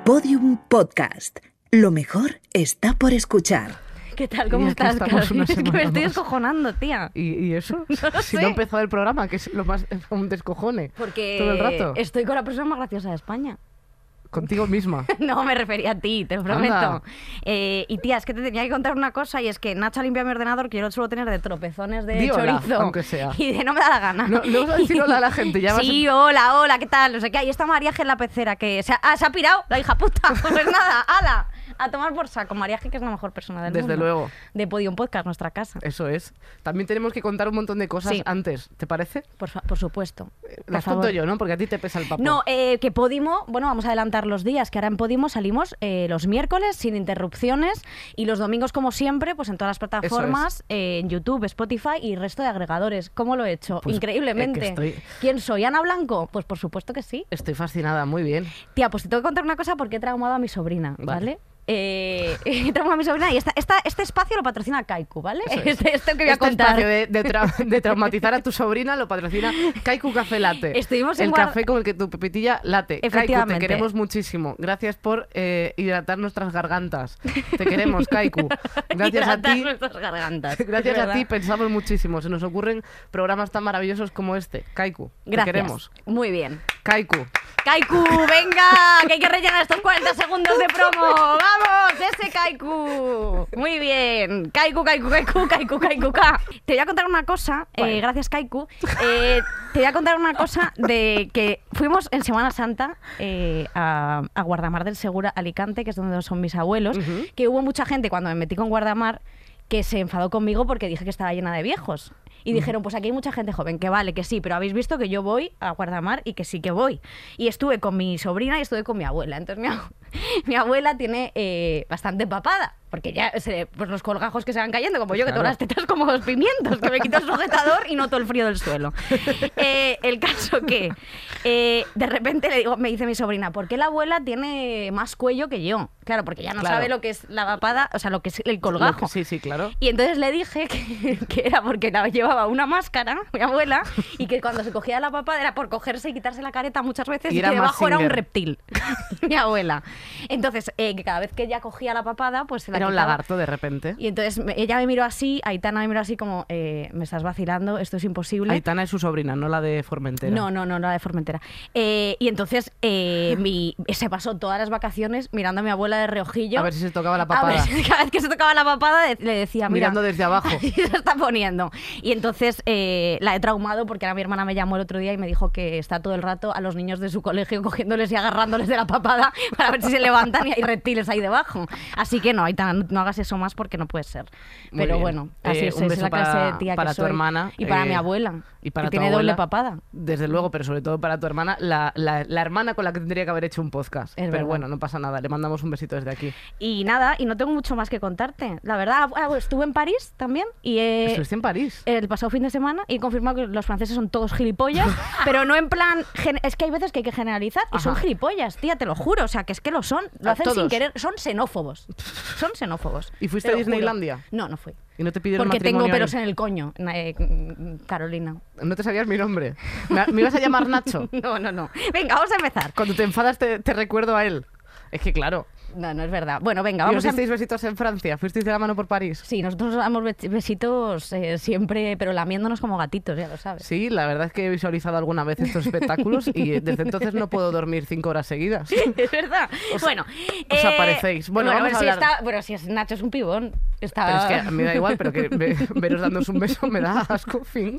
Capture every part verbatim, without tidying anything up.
Podium Podcast. Lo mejor está por escuchar. ¿Qué tal? ¿Cómo estás, Carolina? Es que me estoy descojonando, tía. ¿Y, y eso? No si sé. no ha empezado el programa, que es lo más un descojone. Porque todo el rato. estoy con la persona más graciosa de España. Contigo misma. No, me refería a ti, te prometo. Anda. Eh, y tía, es que te tenía que contar una cosa, y es que Nacho ha limpiado mi ordenador, que yo lo suelo tener de tropezones de Di hola, chorizo. aunque sea. Y de no me da la gana. No, no vas a decir hola a la gente, ya vas Sí, a... hola, hola, ¿qué tal? No sé qué. Ahí está Mariaje en la pecera, que se ha, ah, se ha pirado, la hija puta. Pues nada, ala, a tomar por saco. Mariaje, que es la mejor persona del Desde mundo. luego. De Podium Podcast, nuestra casa. Eso es. También tenemos que contar un montón de cosas Sí. antes, ¿te parece? Por, fa- por supuesto. Por Las favor. cuento yo, ¿no? Porque a ti te pesa el papo. No, eh, que Podimo, bueno, vamos a adelantar los días, que ahora en Podimo salimos eh, los miércoles sin interrupciones y los domingos, como siempre, pues en todas las plataformas, eh, en YouTube, Spotify y resto de agregadores. ¿Cómo lo he hecho? Pues, Increíblemente. eh, que estoy- ¿Quién soy? ¿Ana Blanco? Pues por supuesto que sí. Estoy fascinada, muy bien. Tía, pues te tengo que contar una cosa porque he traumado a mi sobrina, Vale. ¿vale? Eh, he traumado a mi sobrina y esta, esta- este espacio lo patrocina Kaiku, ¿vale? Eso es. Este, esto que voy a Este contar. espacio de, de tra- de traumatizar a tu sobrina lo patrocina Kaiku Café Latte. Estuvimos en el guar- café con el que tu pepitilla late. Kaiku, te Efectivamente. queremos muchísimo. Gracias por eh, hidratar nuestras gargantas. Te queremos, Kaiku. Gracias a Hidratar ti. nuestras gargantas. Gracias Es a ti verdad. pensamos muchísimo. Se nos ocurren programas tan maravillosos como este. Kaiku, Gracias. te queremos. Muy bien. Kaiku. Kaiku, venga, que hay que rellenar estos cuarenta segundos de promo. ¡Vamos! ¡Ese Kaiku! Muy bien. Kaiku, Kaiku, Kaiku, Kaiku, Kaiku, Ka. Te voy a contar una cosa, eh, Vale. gracias Kaiku. Eh, te voy a contar una cosa de que fuimos en Semana Santa eh, a, a Guardamar del Segura, Alicante, que es donde son mis abuelos, Ujú. que hubo mucha gente cuando me metí con Guardamar que se enfadó conmigo porque dije que estaba llena de viejos. Y dijeron, pues aquí hay mucha gente joven, que vale, que sí, pero habéis visto que yo voy a Guardamar y que sí que voy. Y estuve con mi sobrina y estuve con mi abuela. Entonces mi, ab- mi abuela tiene eh, bastante papada, porque ya se- pues los colgajos que se van cayendo, como yo, que Claro. tengo las tetas como los pimientos, que me quito el sujetador y noto el frío del suelo. Eh, el caso que eh, de repente le digo, me dice mi sobrina, ¿por qué la abuela tiene más cuello que yo? Claro, porque ya no Claro. sabe lo que es la papada, o sea, lo que es el Lo colgajo. que- Sí, sí, claro. Y entonces le dije que, que era porque la llevaba una máscara, mi abuela, y que cuando se cogía la papada era por cogerse y quitarse la careta muchas veces Y y, era que debajo era un Mazinger. reptil, mi abuela. Entonces, eh, que cada vez que ella cogía la papada, pues se la Era un quitaba. lagarto de repente. Y entonces me- ella me miró así, Aitana me miró así como, eh, me estás vacilando, esto es imposible. Aitana es su sobrina, no la de Formentera. No, no, no, no la de Formentera. Eh, y entonces eh, mi, se pasó todas las vacaciones mirando a mi abuela de reojillo. A ver si se tocaba la A ver papada. si cada vez que se tocaba la papada de- le decía, mira, Mirando desde abajo. así se está poniendo. Y entonces eh, la he traumado porque ahora mi hermana me llamó el otro día y me dijo que está todo el rato a los niños de su colegio cogiéndoles y agarrándoles de la papada para ver si se levantan y hay reptiles ahí debajo. Así que no, Aitana, no hagas eso más porque no puede ser. Muy Pero bien. bueno, así Eh, es, un es beso la clase para- de tía para que tu soy. hermana, Y para eh, mi abuela, y para que tu tiene doble abuela. papada. Desde luego, pero sobre todo para tu hermana, la, la- la hermana con la que tendría que haber hecho un podcast. Es pero verdad. bueno, no pasa nada, le mandamos un besito desde aquí. Y nada, y no tengo mucho más que contarte. La verdad, ah, estuve en París también y eh, Estuviste en París. el pasado fin de semana y he confirmado que los franceses son todos gilipollas, pero no en plan... gen- Es que hay veces que hay que generalizar y son Ajá. gilipollas, tía, te lo juro. O sea, que es que lo son. Lo ¿A hacen sin todos? querer. Son xenófobos. Son xenófobos. ¿Y fuiste te a lo juro. Disneylandia? No, no fui. Y no te pidieron Porque tengo matrimonio pelos ahí. en el coño, eh, Carolina. No te sabías mi nombre. ¿Me, me ibas a llamar Nacho? No, no, no. Venga, vamos a empezar. Cuando te enfadas te, te recuerdo a él. Es que claro. No, no es verdad. Bueno, venga, ¿Y os vamos a... disteis besitos en Francia? ¿Fuisteis de la mano por París? Sí, nosotros nos damos bes- besitos eh, siempre, pero lamiéndonos como gatitos, ya lo sabes. Sí, la verdad es que he visualizado alguna vez estos espectáculos y desde entonces no puedo dormir cinco horas seguidas. Es verdad. Os- bueno, os aparecéis. Bueno, vamos pero a si hablar- está- bueno, si es Nacho es un pibón. Está... Pero es que me da igual, pero que ve- veros dándoos un beso me da asco, fin.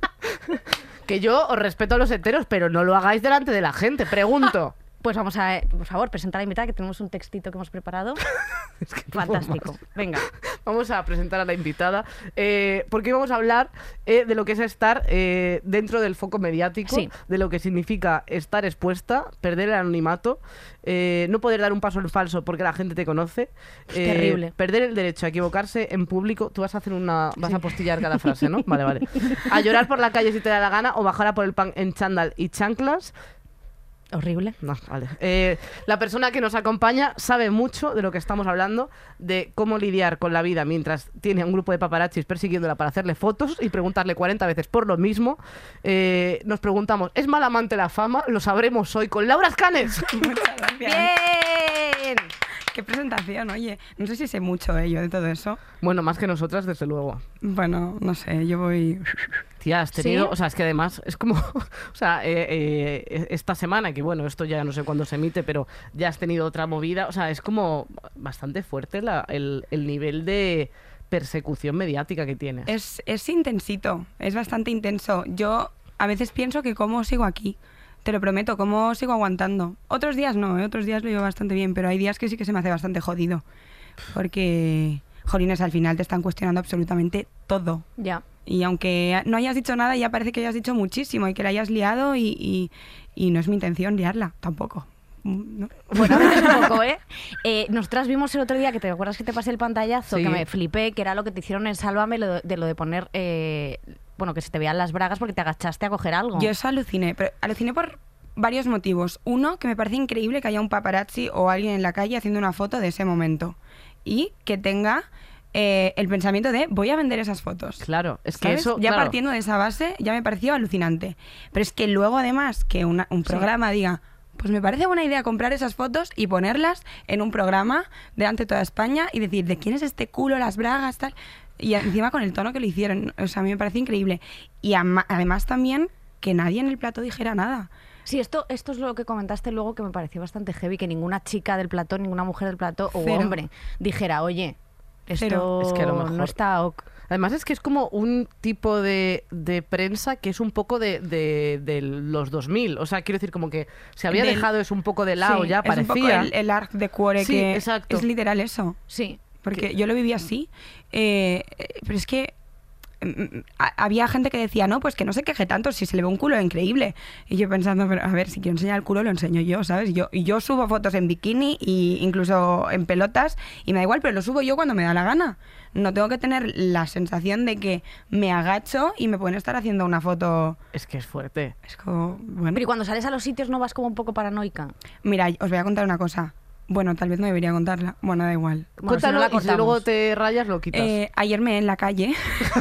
Que yo os respeto a los heteros, pero no lo hagáis delante de la gente, pregunto. Pues vamos a, por favor, presentar a la invitada, que tenemos un textito que hemos preparado. Es que no puedo Fantástico. más. Venga. Vamos a presentar a la invitada, eh, porque vamos a hablar eh, de lo que es estar eh, dentro del foco mediático, Sí. de lo que significa estar expuesta, perder el anonimato, eh, no poder dar un paso en falso porque la gente te conoce, eh, terrible. perder el derecho a equivocarse en público. Tú vas a hacer una, vas a postillar cada frase, ¿no? Vale, vale. A llorar por la calle si te da la gana o bajar a por el pan en chándal y chanclas. Horrible. No, vale. Eh, la persona que nos acompaña sabe mucho de lo que estamos hablando, de cómo lidiar con la vida mientras tiene a un grupo de paparazzis persiguiéndola para hacerle fotos y preguntarle cuarenta veces por lo mismo. Eh, nos preguntamos, ¿es mal amante la fama? Lo sabremos hoy con Laura Escanes. Bien. bien. Qué presentación, oye. No sé si sé mucho eh, yo de todo eso. Bueno, más que nosotras, desde luego. Bueno, no sé, yo voy... Tía, has tenido... ¿Sí? O sea, es que además es como... O sea, eh, eh, esta semana, que bueno, esto ya no sé cuándo se emite, pero ya has tenido otra movida. O sea, es como bastante fuerte la, el, el nivel de persecución mediática que tienes. Es, es intensito, es bastante intenso. Yo a veces pienso que cómo sigo aquí. Te lo prometo, cómo sigo aguantando. Otros días no, ¿eh? Otros días lo llevo bastante bien, pero hay días que sí que se me hace bastante jodido. Porque, jolines, al final te están cuestionando absolutamente todo. Ya. Y aunque no hayas dicho nada, ya parece que hayas dicho muchísimo y que la hayas liado y, y, y no es mi intención liarla, tampoco. ¿No? Bueno, a veces un poco, ¿eh? ¿eh? Nosotras vimos el otro día, que te acuerdas que te pasé el pantallazo, Sí. que me flipé, que era lo que te hicieron en Sálvame, lo de, de lo de poner... Eh, bueno, que se te vean las bragas porque te agachaste a coger algo. Yo eso aluciné, pero aluciné por varios motivos. Uno, que me parece increíble que haya un paparazzi o alguien en la calle haciendo una foto de ese momento. Y que tenga eh, el pensamiento de voy a vender esas fotos. Claro, es que ¿Sabes? eso... Ya claro. partiendo de esa base, ya me pareció alucinante. Pero es que luego además que una- un programa diga, pues me parece buena idea comprar esas fotos y ponerlas en un programa delante de toda España y decir, ¿de quién es este culo, las bragas, tal? Y encima con el tono que lo hicieron. O sea, a mí me parece increíble. Y ama- además también que nadie en el plató dijera nada. Sí, esto, esto es lo que comentaste luego, que me pareció bastante heavy, que ninguna chica del plató, ninguna mujer del plató o Cero. hombre dijera, oye, esto Cero. Es que a lo mejor- no está ok. Además es que es como un tipo de, de prensa que es un poco de, de, de los dos mil. O sea, quiero decir, como que se había Del- dejado eso un poco de lado, Sí, ya es parecía. un poco el, el arc de cuore Sí, que exacto. es literal eso. Sí. Porque yo lo viví así. eh, eh, pero es que mm, a- había gente que decía, no, pues que no se queje tanto, si se le ve un culo increíble. Y yo pensando, pero a ver, si quiero enseñar el culo, lo enseño yo, ¿sabes? Yo, y yo subo fotos en bikini e incluso en pelotas y me da igual, pero lo subo yo cuando me da la gana. No tengo que tener la sensación de que me agacho y me pueden estar haciendo una foto. Es que es fuerte. Es como, bueno. Pero y cuando sales a los sitios no vas como un poco paranoica. Mira, os voy a contar una cosa. Bueno, tal vez no debería contarla. Bueno, da igual. Bueno, si no Cuéntalo la y si cortamos. luego te rayas lo quitas. Eh, ayer me en la calle.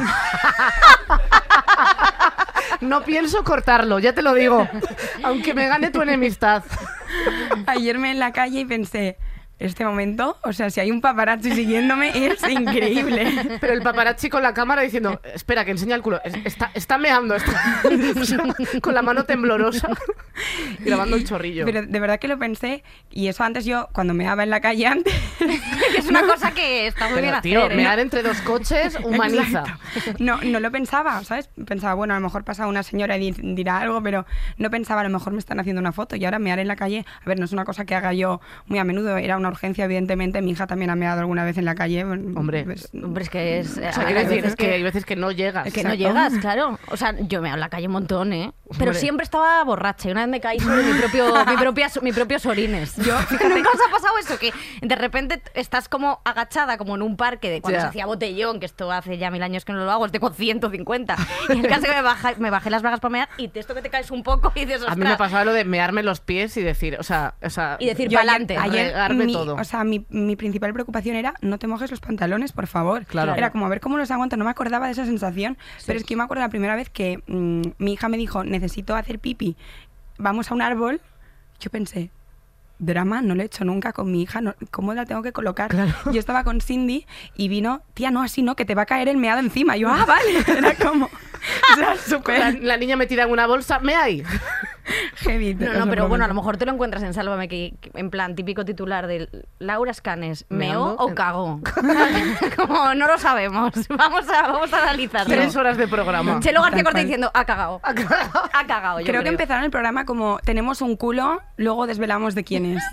No pienso cortarlo, ya te lo digo. Aunque me gane tu enemistad. Ayer me en la calle y pensé, este momento, o sea, si hay un paparazzi siguiéndome, es increíble. Pero el paparazzi con la cámara diciendo, espera, que enseña el culo. Es- Está, está meando, está o sea, con la mano temblorosa, grabando el chorrillo. Pero de verdad que lo pensé, y eso antes yo, cuando me daba en la calle antes, Es una cosa que está muy bien Pero, tío, hacer, ¿eh? mear entre dos coches humaniza. Exacto. No, no lo pensaba, ¿sabes? Pensaba, bueno, a lo mejor pasa una señora y di- dirá algo, pero no pensaba, a lo mejor me están haciendo una foto y ahora mear en la calle, a ver, no es una cosa que haga yo muy a menudo, era una urgencia, evidentemente, mi hija también ha meado alguna vez en la calle. Hombre. pues, Hombre, es que es... O sea, hay quiero decir, veces es que hay veces que no llegas. Es que no Exacto. llegas, claro. O sea, yo me he dado en la calle un montón, ¿eh? Pero Hombre. siempre estaba borracha y una vez me caí sobre mi propio, mi propia, mi propios orines. Yo, ¿nunca os ha pasado eso? Que de repente estás como agachada, como en un parque de cuando Ya. se hacía botellón, que esto hace ya mil años que no lo hago, es de con ciento cincuenta. Y el caso que me, baja, me bajé las bragas para mear y de esto que te caes un poco y dices, A mí me "Ostras". pasaba lo de mearme los pies y decir, o sea, o sea Y decir, Yo ayer- pa'lante. Ayer, regarme mi, todo. O sea, mi, mi principal preocupación era no te mojes los pantalones, por favor. Claro. Era como a ver cómo los aguanto. No me acordaba de esa sensación, pero es que yo me acuerdo la primera vez que mm, mi hija me dijo, necesito hacer pipi, vamos a un árbol. Yo pensé, drama, no lo he hecho nunca con mi hija, no- ¿cómo la tengo que colocar? Yo estaba con Cindy y vino, tía, no, así no, que te va a caer el meado encima. Y yo, ah, vale. Era como, o sea, la, súper la niña metida en una bolsa, me hay. heavy. No, os no, lo pero bueno, a prometo. lo mejor te lo encuentras en Sálvame, que, que en plan típico titular de Laura Escanes, ¿meó Meando o en- cago? Como no lo sabemos. Vamos a, vamos a analizarlo. Tres horas de programa. Chelo García Tal Corte cual. diciendo, ha cagado. Ha cagado. Ha cagado, yo Creo creo. que empezaron el programa como tenemos un culo, luego desvelamos de quién es.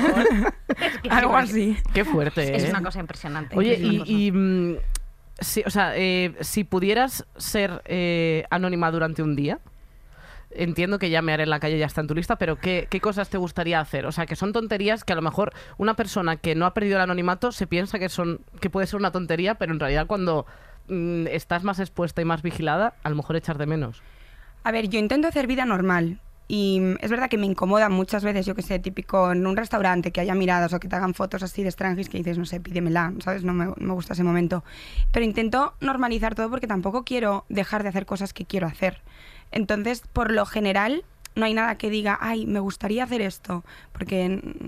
Algo así. Qué fuerte, Es ¿eh? una cosa impresionante. Oye, es una y, cosa. y, mm, sí, o sea, eh, si pudieras ser eh, anónima durante un día, entiendo que ya me haré en la calle ya está en tu lista, pero ¿qué, ¿qué cosas te gustaría hacer? O sea, que son tonterías que a lo mejor una persona que no ha perdido el anonimato se piensa que son que puede ser una tontería, pero en realidad cuando mm, estás más expuesta y más vigilada, a lo mejor echar de menos. A ver, yo intento hacer vida normal. Y mm, es verdad que me incomoda muchas veces, yo que sé, típico en un restaurante, que haya miradas o que te hagan fotos así de extranjis que dices, no sé, pídemela, ¿sabes? No me, no me gusta ese momento. Pero intento normalizar todo porque tampoco quiero dejar de hacer cosas que quiero hacer. Entonces, por lo general, no hay nada que diga, ay, me gustaría hacer esto, porque mm,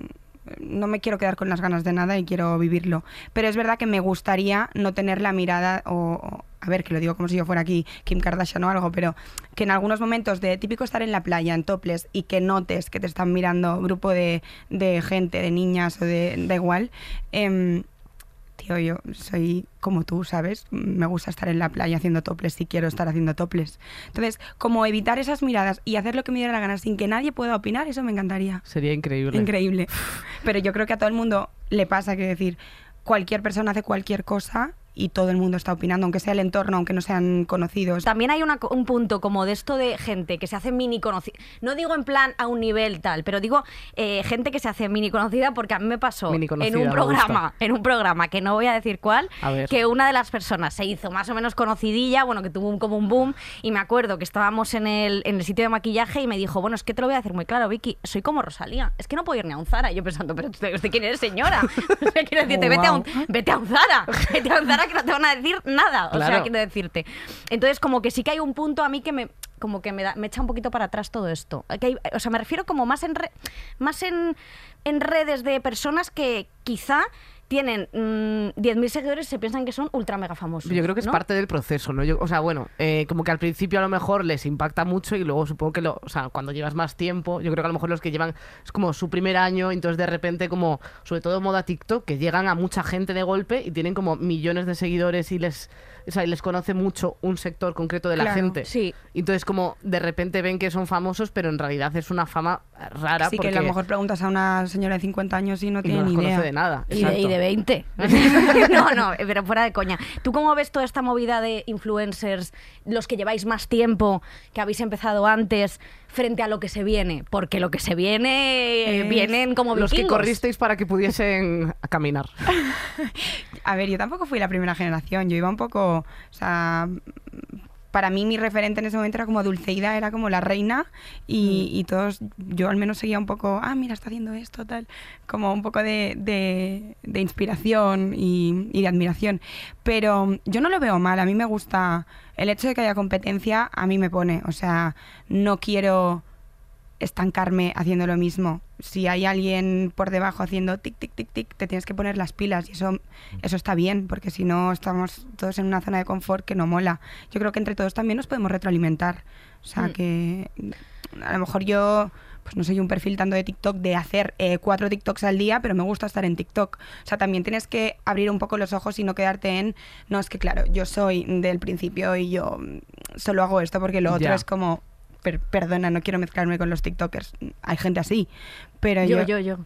no me quiero quedar con las ganas de nada y quiero vivirlo. Pero es verdad que me gustaría no tener la mirada o... o a ver, que lo digo como si yo fuera aquí Kim Kardashian o algo, pero que en algunos momentos de típico estar en la playa, en topless, y que notes que te están mirando grupo de, de gente, de niñas o de... da igual, eh, tío, yo soy como tú, ¿sabes? Me gusta estar en la playa haciendo topless y quiero estar haciendo topless. Entonces, como evitar esas miradas y hacer lo que me diera la gana sin que nadie pueda opinar, eso me encantaría. Sería increíble. Increíble. Pero yo creo que a todo el mundo le pasa que decir, cualquier persona hace cualquier cosa y todo el mundo está opinando, aunque sea el entorno, aunque no sean conocidos. También hay una, un punto como de esto de gente que se hace mini conocida. No digo en plan a un nivel tal, pero digo eh, gente que se hace mini conocida, porque a mí me pasó en un programa, en un programa que no voy a decir cuál, a que una de las personas se hizo más o menos conocidilla, bueno, que tuvo un, como un boom, y me acuerdo que estábamos en el, en el sitio de maquillaje y me dijo, bueno, es que te lo voy a decir muy claro, Vicky, soy como Rosalía, es que no puedo ir ni a un Zara. Y yo pensando, pero ¿usted, usted quién eres, señora? O sea, quiero decirte, oh, vete, wow. a un, vete a un Zara, vete a un Zara que no te van a decir nada, o claro. sea, quiero decirte. Entonces, como que sí que hay un punto a mí que me como que me, da, me echa un poquito para atrás todo esto. Que hay, o sea, me refiero como más en re, más en, en redes de personas que quizá tienen mmm, diez mil seguidores y se piensan que son ultra mega famosos. Yo creo que es ¿no? parte del proceso, ¿no? Yo, o sea, bueno, eh, como que al principio a lo mejor les impacta mucho y luego supongo que lo, o sea, cuando llevas más tiempo, yo creo que a lo mejor los que llevan es como su primer año, entonces de repente como, sobre todo moda TikTok, que llegan a mucha gente de golpe y tienen como millones de seguidores y les, o sea, y les conoce mucho un sector concreto de la Claro, gente. sí. Entonces como de repente ven que son famosos, pero en realidad es una fama rara. Sí, porque que a lo mejor preguntas a una señora de cincuenta años y no y tiene no las ni idea. conoce de nada. Y de, y de veinte. No, no, pero fuera de coña. ¿Tú cómo ves toda esta movida de influencers, los que lleváis más tiempo, que habéis empezado antes, frente a lo que se viene? Porque lo que se viene, Es... vienen como los vikingos. que corristeis para que pudiesen caminar. A ver, yo tampoco fui la primera generación, yo iba un poco, o sea, para mí mi referente en ese momento era como Dulceida, era como la reina y, y todos, yo al menos seguía un poco, ah, mira, está haciendo esto, tal, como un poco de, de, de inspiración y, y de admiración. Pero yo no lo veo mal, a mí me gusta, el hecho de que haya competencia a mí me pone, o sea, no quiero estancarme haciendo lo mismo. Si hay alguien por debajo haciendo tic, tic, tic, tic, te tienes que poner las pilas y eso, eso está bien, porque si no estamos todos en una zona de confort que no mola. Yo creo que entre todos también nos podemos retroalimentar. O sea, Mm. que a lo mejor yo pues no soy un perfil tanto de TikTok de hacer eh, cuatro TikToks al día, pero me gusta estar en TikTok. O sea, también tienes que abrir un poco los ojos y no quedarte en, no, es que claro, yo soy del principio y yo solo hago esto porque lo otro Ya. es como... Per- perdona, no quiero mezclarme con los TikTokers. Hay gente así, pero Yo, yo... yo, yo.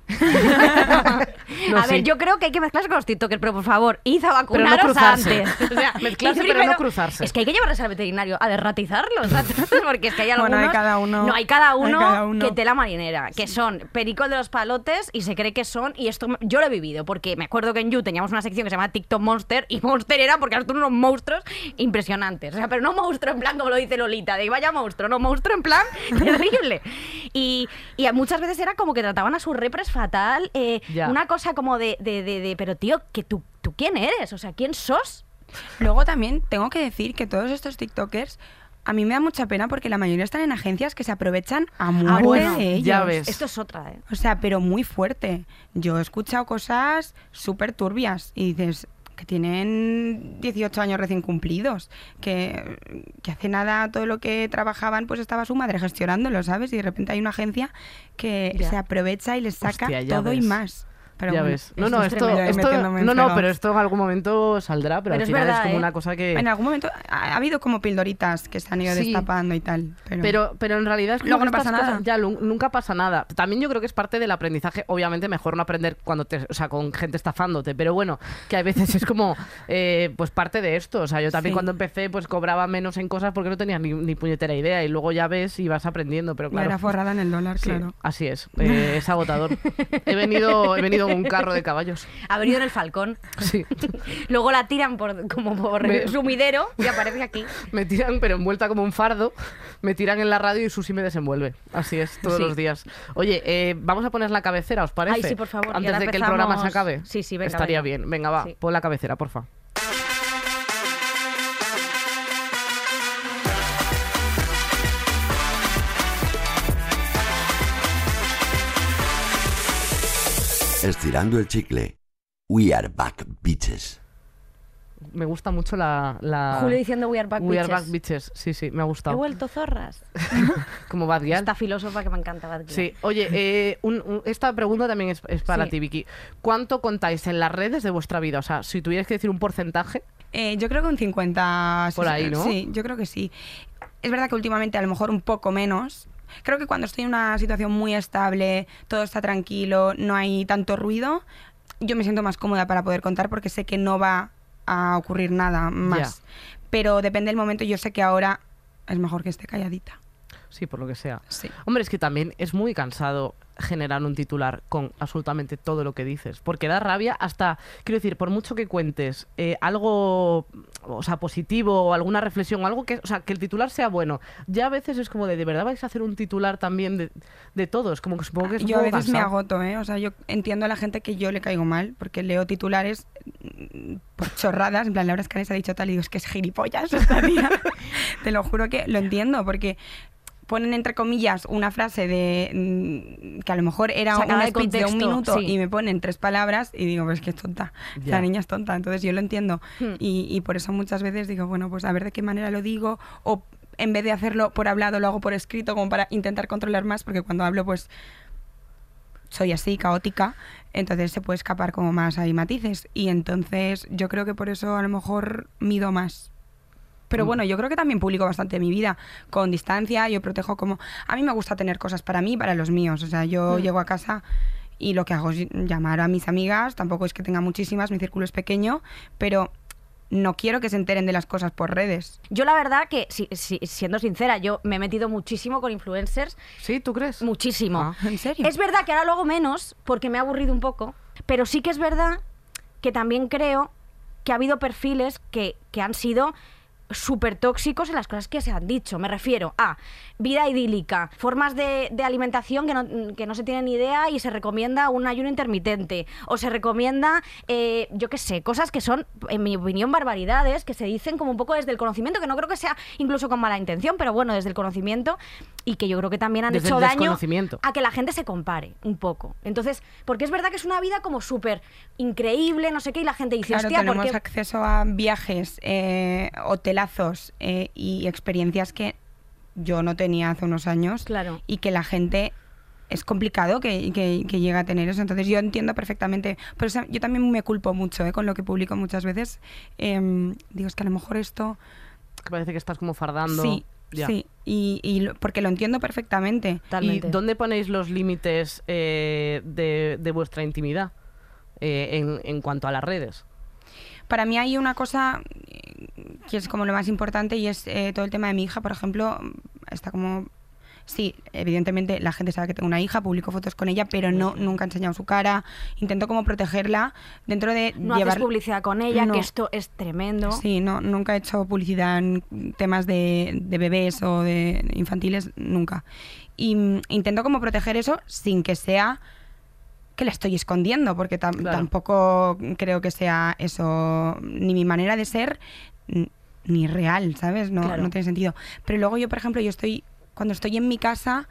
No, a sí. ver, yo creo que hay que mezclarse con los TikTokers, pero por favor, id a Pero no vacunaros cruzarse. antes. O sea, Mezclarse, id pero no primero- cruzarse. Es que hay que llevarles al veterinario a derratizarlos, ¿sabes? Porque es que hay algunos... Bueno, hay cada uno- No, hay cada hay uno, cada uno. que tela marinera, que son pericol de los palotes y se cree que son... Y esto me- yo lo he vivido, porque me acuerdo que en You teníamos una sección que se llama TikTok Monster, y Monster era porque eran unos monstruos impresionantes. O sea, pero no monstruo en plan como lo dice Lolita, de vaya monstruo, no, monstruo en plan terrible. Y, y muchas veces era como que trataban a sus repres fatal, eh, Ya. una cosa como de, de, de, de, pero tío, que tú, ¿tú quién eres? O sea, ¿quién sos? Luego también tengo que decir que todos estos TikTokers a mí me da mucha pena porque la mayoría están en agencias que se aprovechan a muerte bueno, de ellos. ya ves. Esto es otra, ¿eh? O sea, pero muy fuerte. Yo he escuchado cosas súper turbias y dices que tienen dieciocho años recién cumplidos, que, que hace nada todo lo que trabajaban pues estaba su madre gestionándolo, ¿sabes? Y de repente hay una agencia que Ya. se aprovecha y les saca Hostia, ya todo y ves. más. Pero ya bueno, ves. No, esto no, es esto, tremendo, esto metiéndome en no, no, fregados. pero esto en algún momento saldrá, pero, Pero al es final verdad, es como ¿eh? una cosa que... En algún momento ha, ha habido como pildoritas que se han ido Sí. destapando y tal. Pero, Pero, pero en realidad es como Luego que no pasa estas cosas- nada. Ya, lu- nunca pasa nada. También yo creo que es parte del aprendizaje. Obviamente mejor no aprender cuando te, o sea, con gente estafándote, pero bueno, que a veces es como eh, pues parte de esto. O sea, yo también Sí. cuando empecé pues cobraba menos en cosas porque no tenía ni, ni puñetera idea y luego ya ves y vas aprendiendo, pero ya claro. era forrada en el dólar, Sí, claro. así es. Eh, es agotador. He venido, he venido en un carro de caballos. Ha venido en el Falcón. Sí. Luego la tiran por, como por Me- el sumidero y aparece aquí. Me tiran, pero envuelta como un fardo, me tiran en la radio y Susi me desenvuelve. Así es, todos Sí. los días. Oye, eh, vamos a poner la cabecera, ¿os parece? Ay, sí, por favor, y Antes ahora de que el empezamos- programa se acabe. Sí, sí, venga, Estaría venga. bien. Venga, va, Sí. pon la cabecera, porfa. Estirando el chicle. We are back, bitches. Me gusta mucho la... la... Julio diciendo We are back, We bitches. are back, bitches. Sí, sí, me ha He gustado. vuelto zorras. Como Bad Gyal. Esta filósofa que me encanta, Bad Gyal. Sí, oye, eh, un- un- esta pregunta también es, es para Sí. ti, Vicky. ¿Cuánto contáis en las redes de vuestra vida? O sea, si tuvierais que decir un porcentaje, Eh, yo creo que un cincuenta... Por ahí, ¿no? Sí, yo creo que sí. Es verdad que últimamente a lo mejor un poco menos. Creo que cuando estoy en una situación muy estable, todo está tranquilo, no hay tanto ruido, yo me siento más cómoda para poder contar porque sé que no va a ocurrir nada más. Pero depende del momento, yo sé que ahora es mejor que esté calladita. sí, por lo que sea. Sí. Hombre, es que también es muy cansado generar un titular con absolutamente todo lo que dices, porque da rabia hasta, quiero decir, por mucho que cuentes eh, algo, o sea, positivo o alguna reflexión o algo que, o sea, que el titular sea bueno, ya a veces es como de, ¿de verdad vais a hacer un titular también de, de todo? Es como que supongo que es un Yo a poco veces me cansado. agoto, ¿eh? O sea, yo entiendo a la gente que yo le caigo mal, porque leo titulares mm, por chorradas, en plan, Laura Escanes ha dicho tal, y digo, es que es gilipollas esta tía. Te lo juro que lo entiendo, porque ponen entre comillas una frase de mm, que a lo mejor era Sacada un de speech de un contexto, minuto sí. y me ponen tres palabras y digo, pues que es tonta, Ya. la niña es tonta, entonces yo lo entiendo Hmm. y, y por eso muchas veces digo, bueno, pues a ver de qué manera lo digo, o en vez de hacerlo por hablado lo hago por escrito como para intentar controlar más, porque cuando hablo pues soy así, caótica, entonces se puede escapar como más, hay matices. Y entonces yo creo que por eso a lo mejor mido más. Pero Mm. bueno, yo creo que también publico bastante mi vida con distancia, yo protejo como... A mí me gusta tener cosas para mí y para los míos, o sea, yo Mm. llego a casa y lo que hago es llamar a mis amigas, tampoco es que tenga muchísimas, mi círculo es pequeño, pero no quiero que se enteren de las cosas por redes. Yo la verdad que, si, si- siendo sincera, yo me he metido muchísimo con influencers, ¿Sí? ¿Tú crees? muchísimo. Ah. ¿En serio? Es verdad que ahora lo hago menos porque me ha aburrido un poco, pero sí que es verdad que también creo que ha habido perfiles que, que han sido súper tóxicos en las cosas que se han dicho. Me refiero a vida idílica, formas de, de alimentación que no, que no se tienen ni idea y se recomienda un ayuno intermitente, o se recomienda, eh, yo qué sé, cosas que son, en mi opinión, barbaridades, que se dicen como un poco desde el conocimiento, que no creo que sea incluso con mala intención, pero bueno, desde el conocimiento, y que yo creo que también han Desde hecho el daño desconocimiento. a que la gente se compare un poco. Entonces, porque es verdad que es una vida como súper increíble, no sé qué, y la gente dice, Claro, hostia, tenemos ¿por qué? acceso a viajes, eh, hotelazos eh, y experiencias que yo no tenía hace unos años Claro. y que la gente es complicado que, que, que llegue a tener eso. Entonces yo entiendo perfectamente. Pero o sea, yo también me culpo mucho eh, con lo que publico muchas veces. Em, digo, es que a lo mejor esto... Que parece que estás como fardando. Sí, Ya. sí. Y, y lo- porque lo entiendo perfectamente. ¿Y Totalmente. dónde ponéis los límites eh, de, de vuestra intimidad eh, en, en cuanto a las redes? Para mí hay una cosa eh, que es como lo más importante y es eh, todo el tema de mi hija, por ejemplo, está como... Sí, evidentemente la gente sabe que tengo una hija, publico fotos con ella, pero no nunca he enseñado su cara. Intento como protegerla dentro de No llevar... haces publicidad con ella, No. que esto es tremendo. Sí, no, nunca he hecho publicidad en temas de, de bebés o de infantiles, nunca. Y mm, intento como proteger eso sin que sea que la estoy escondiendo, porque tam- Claro. tampoco creo que sea eso ni mi manera de ser n- ni real, ¿sabes? No, Claro. no tiene sentido. Pero luego yo, por ejemplo, yo estoy cuando estoy en mi casa,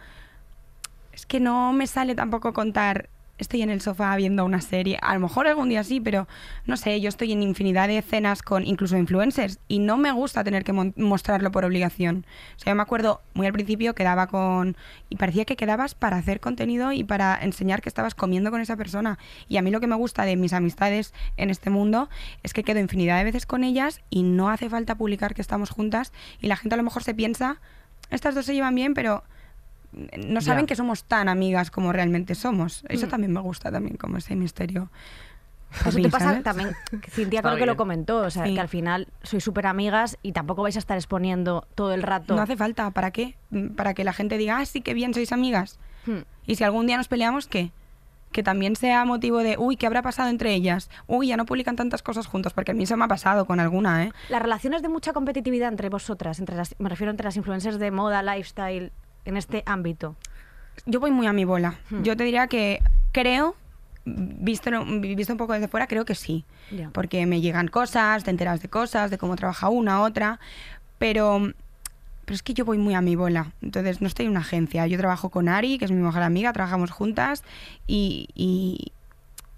es que no me sale tampoco contar, estoy en el sofá viendo una serie, a lo mejor algún día sí, pero no sé, yo estoy en infinidad de cenas con incluso influencers y no me gusta tener que mon- mostrarlo por obligación. O sea, yo me acuerdo muy al principio quedaba con... y parecía que quedabas para hacer contenido y para enseñar que estabas comiendo con esa persona. Y a mí lo que me gusta de mis amistades en este mundo es que quedo infinidad de veces con ellas y no hace falta publicar que estamos juntas y la gente a lo mejor se piensa, estas dos se llevan bien, pero no saben Ya. que somos tan amigas como realmente somos. Eso Mm. también me gusta también, como ese misterio. Eso Happy, te pasa ¿sabes? también, Cintia Está creo que lo bien. comentó, o sea, Sí. que al final sois súper amigas y tampoco vais a estar exponiendo todo el rato. No hace falta, ¿para qué? Mm, Para que la gente diga, ah, sí, qué bien, sois amigas. Hmm. Y si algún día nos peleamos, ¿qué? Que también sea motivo de, uy, ¿qué habrá pasado entre ellas? Uy, ya no publican tantas cosas juntos, porque a mí eso me ha pasado con alguna, ¿eh? Las relaciones de mucha competitividad entre vosotras, entre las, me refiero entre las influencers de moda, lifestyle, en este ámbito. Yo voy muy a mi bola. Hmm. Yo te diría que creo, visto, visto un poco desde fuera, creo que sí. Ya. Porque me llegan cosas, te enteras de cosas, de cómo trabaja una, otra, pero, pero es que yo voy muy a mi bola. Entonces no estoy en una agencia. Yo trabajo con Ari, que es mi mejor amiga, trabajamos juntas y, y,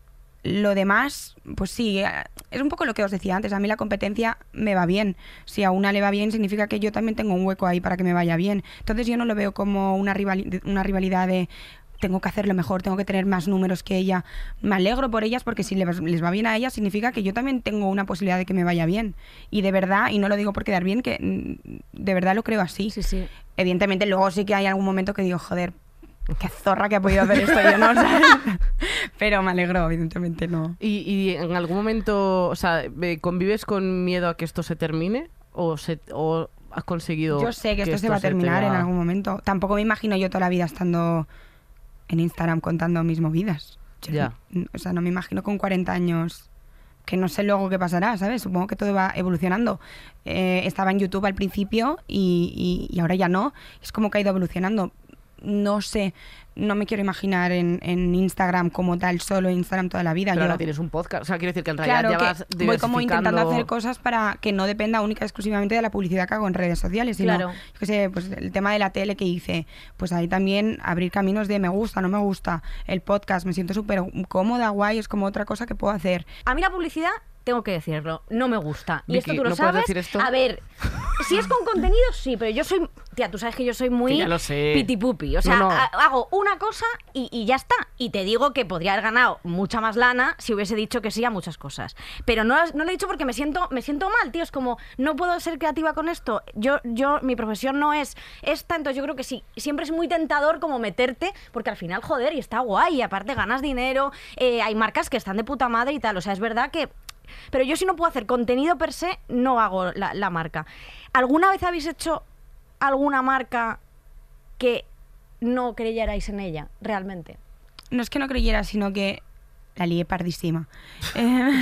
lo demás, pues sí, eh, es un poco lo que os decía antes. A mí la competencia me va bien. Si a una le va bien, significa que yo también tengo un hueco ahí para que me vaya bien. Entonces yo no lo veo como una, rivali- una rivalidad de tengo que hacerlo mejor, tengo que tener más números que ella. Me alegro por ellas porque si les, les va bien a ellas, significa que yo también tengo una posibilidad de que me vaya bien. Y de verdad, y no lo digo por quedar bien, que mm, de verdad lo creo así. Sí, sí. Evidentemente luego sí que hay algún momento que digo, joder, qué zorra que ha podido hacer esto yo, ¿no? ¿Sabes? Pero me alegro, evidentemente no. ¿Y, y en algún momento, o sea, eh, convives con miedo a que esto se termine? ¿O, se, o has conseguido Yo sé que esto se va a te terminar va- en algún momento. Tampoco me imagino yo toda la vida estando en Instagram contando mis movidas. Yo Ya. no- O sea, no me imagino con cuarenta años, que no sé luego qué pasará, ¿sabes? Supongo que todo va evolucionando. Eh, estaba en YouTube al principio y, y- y ahora ya no. Es como que ha ido evolucionando. No sé, no me quiero imaginar en, en Instagram como tal, solo Instagram toda la vida. Pero Yo- ahora tienes un podcast. O sea, quiero decir que en realidad Claro, ya que vas voy como intentando diversificando- hacer cosas para que no dependa única y exclusivamente de la publicidad que hago en redes sociales, sino, Claro. yo qué sé, pues el tema de la tele que hice, pues ahí también abrir caminos de me gusta, no me gusta, el podcast, me siento súper cómoda, guay, es como otra cosa que puedo hacer. A mí la publicidad, tengo que decirlo, no me gusta. Y Vicky, esto tú lo ¿no puedes sabes. decir esto? A ver, si es con contenido, sí, pero yo soy... Tía, tú sabes que yo soy muy Que ya lo sé. pitipupi. O sea, No, no. ha- hago una cosa y, y ya está. Y te digo que podría haber ganado mucha más lana si hubiese dicho que sí a muchas cosas. Pero no, no lo he dicho porque me siento, me siento mal, tío. Es como, no puedo ser creativa con esto. Yo, yo, mi profesión no es esta, entonces yo creo que sí. Siempre es muy tentador como meterte, porque al final, joder, y está guay. Y aparte ganas dinero, eh, hay marcas que están de puta madre y tal. O sea, es verdad que... Pero yo si no puedo hacer contenido per se, no hago la, la marca. ¿Alguna vez habéis hecho alguna marca que no creyerais en ella, realmente? No es que no creyera, sino que la lié pardísima. Eh,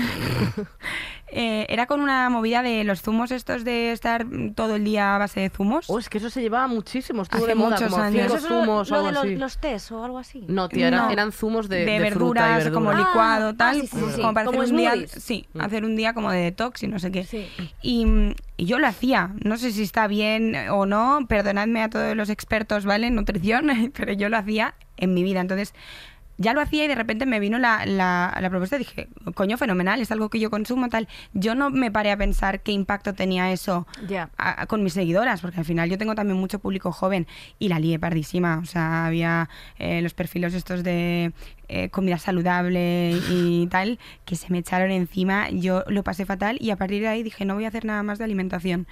eh, era con una movida de los zumos estos de estar todo el día a base de zumos. Oh, es que eso se llevaba muchísimo. Estuvo Hace de moda, muchos como años. cinco ¿Eso es lo- zumos o lo algo de los, así. los tés o algo así? No, tía, eran, No. eran zumos de, de, de verduras, fruta y verdura. como Ah, licuado, ah, tal, sí, sí, sí. como para Como hacer un día, smoothies. sí, hacer un día como de detox y no sé qué. Sí. Y, mm, y yo lo hacía, no sé si está bien o no, perdonadme a todos los expertos, ¿vale? En nutrición, pero yo lo hacía en mi vida, entonces ya lo hacía y de repente me vino la, la, la propuesta y dije, coño, fenomenal, es algo que yo consumo, tal. Yo no me paré a pensar qué impacto tenía eso Ya. a- a- con mis seguidoras, porque al final yo tengo también mucho público joven y la lié pardísima. O sea, había eh, los perfiles estos de eh, comida saludable y tal, que se me echaron encima. Yo lo pasé fatal y a partir de ahí dije, no voy a hacer nada más de alimentación.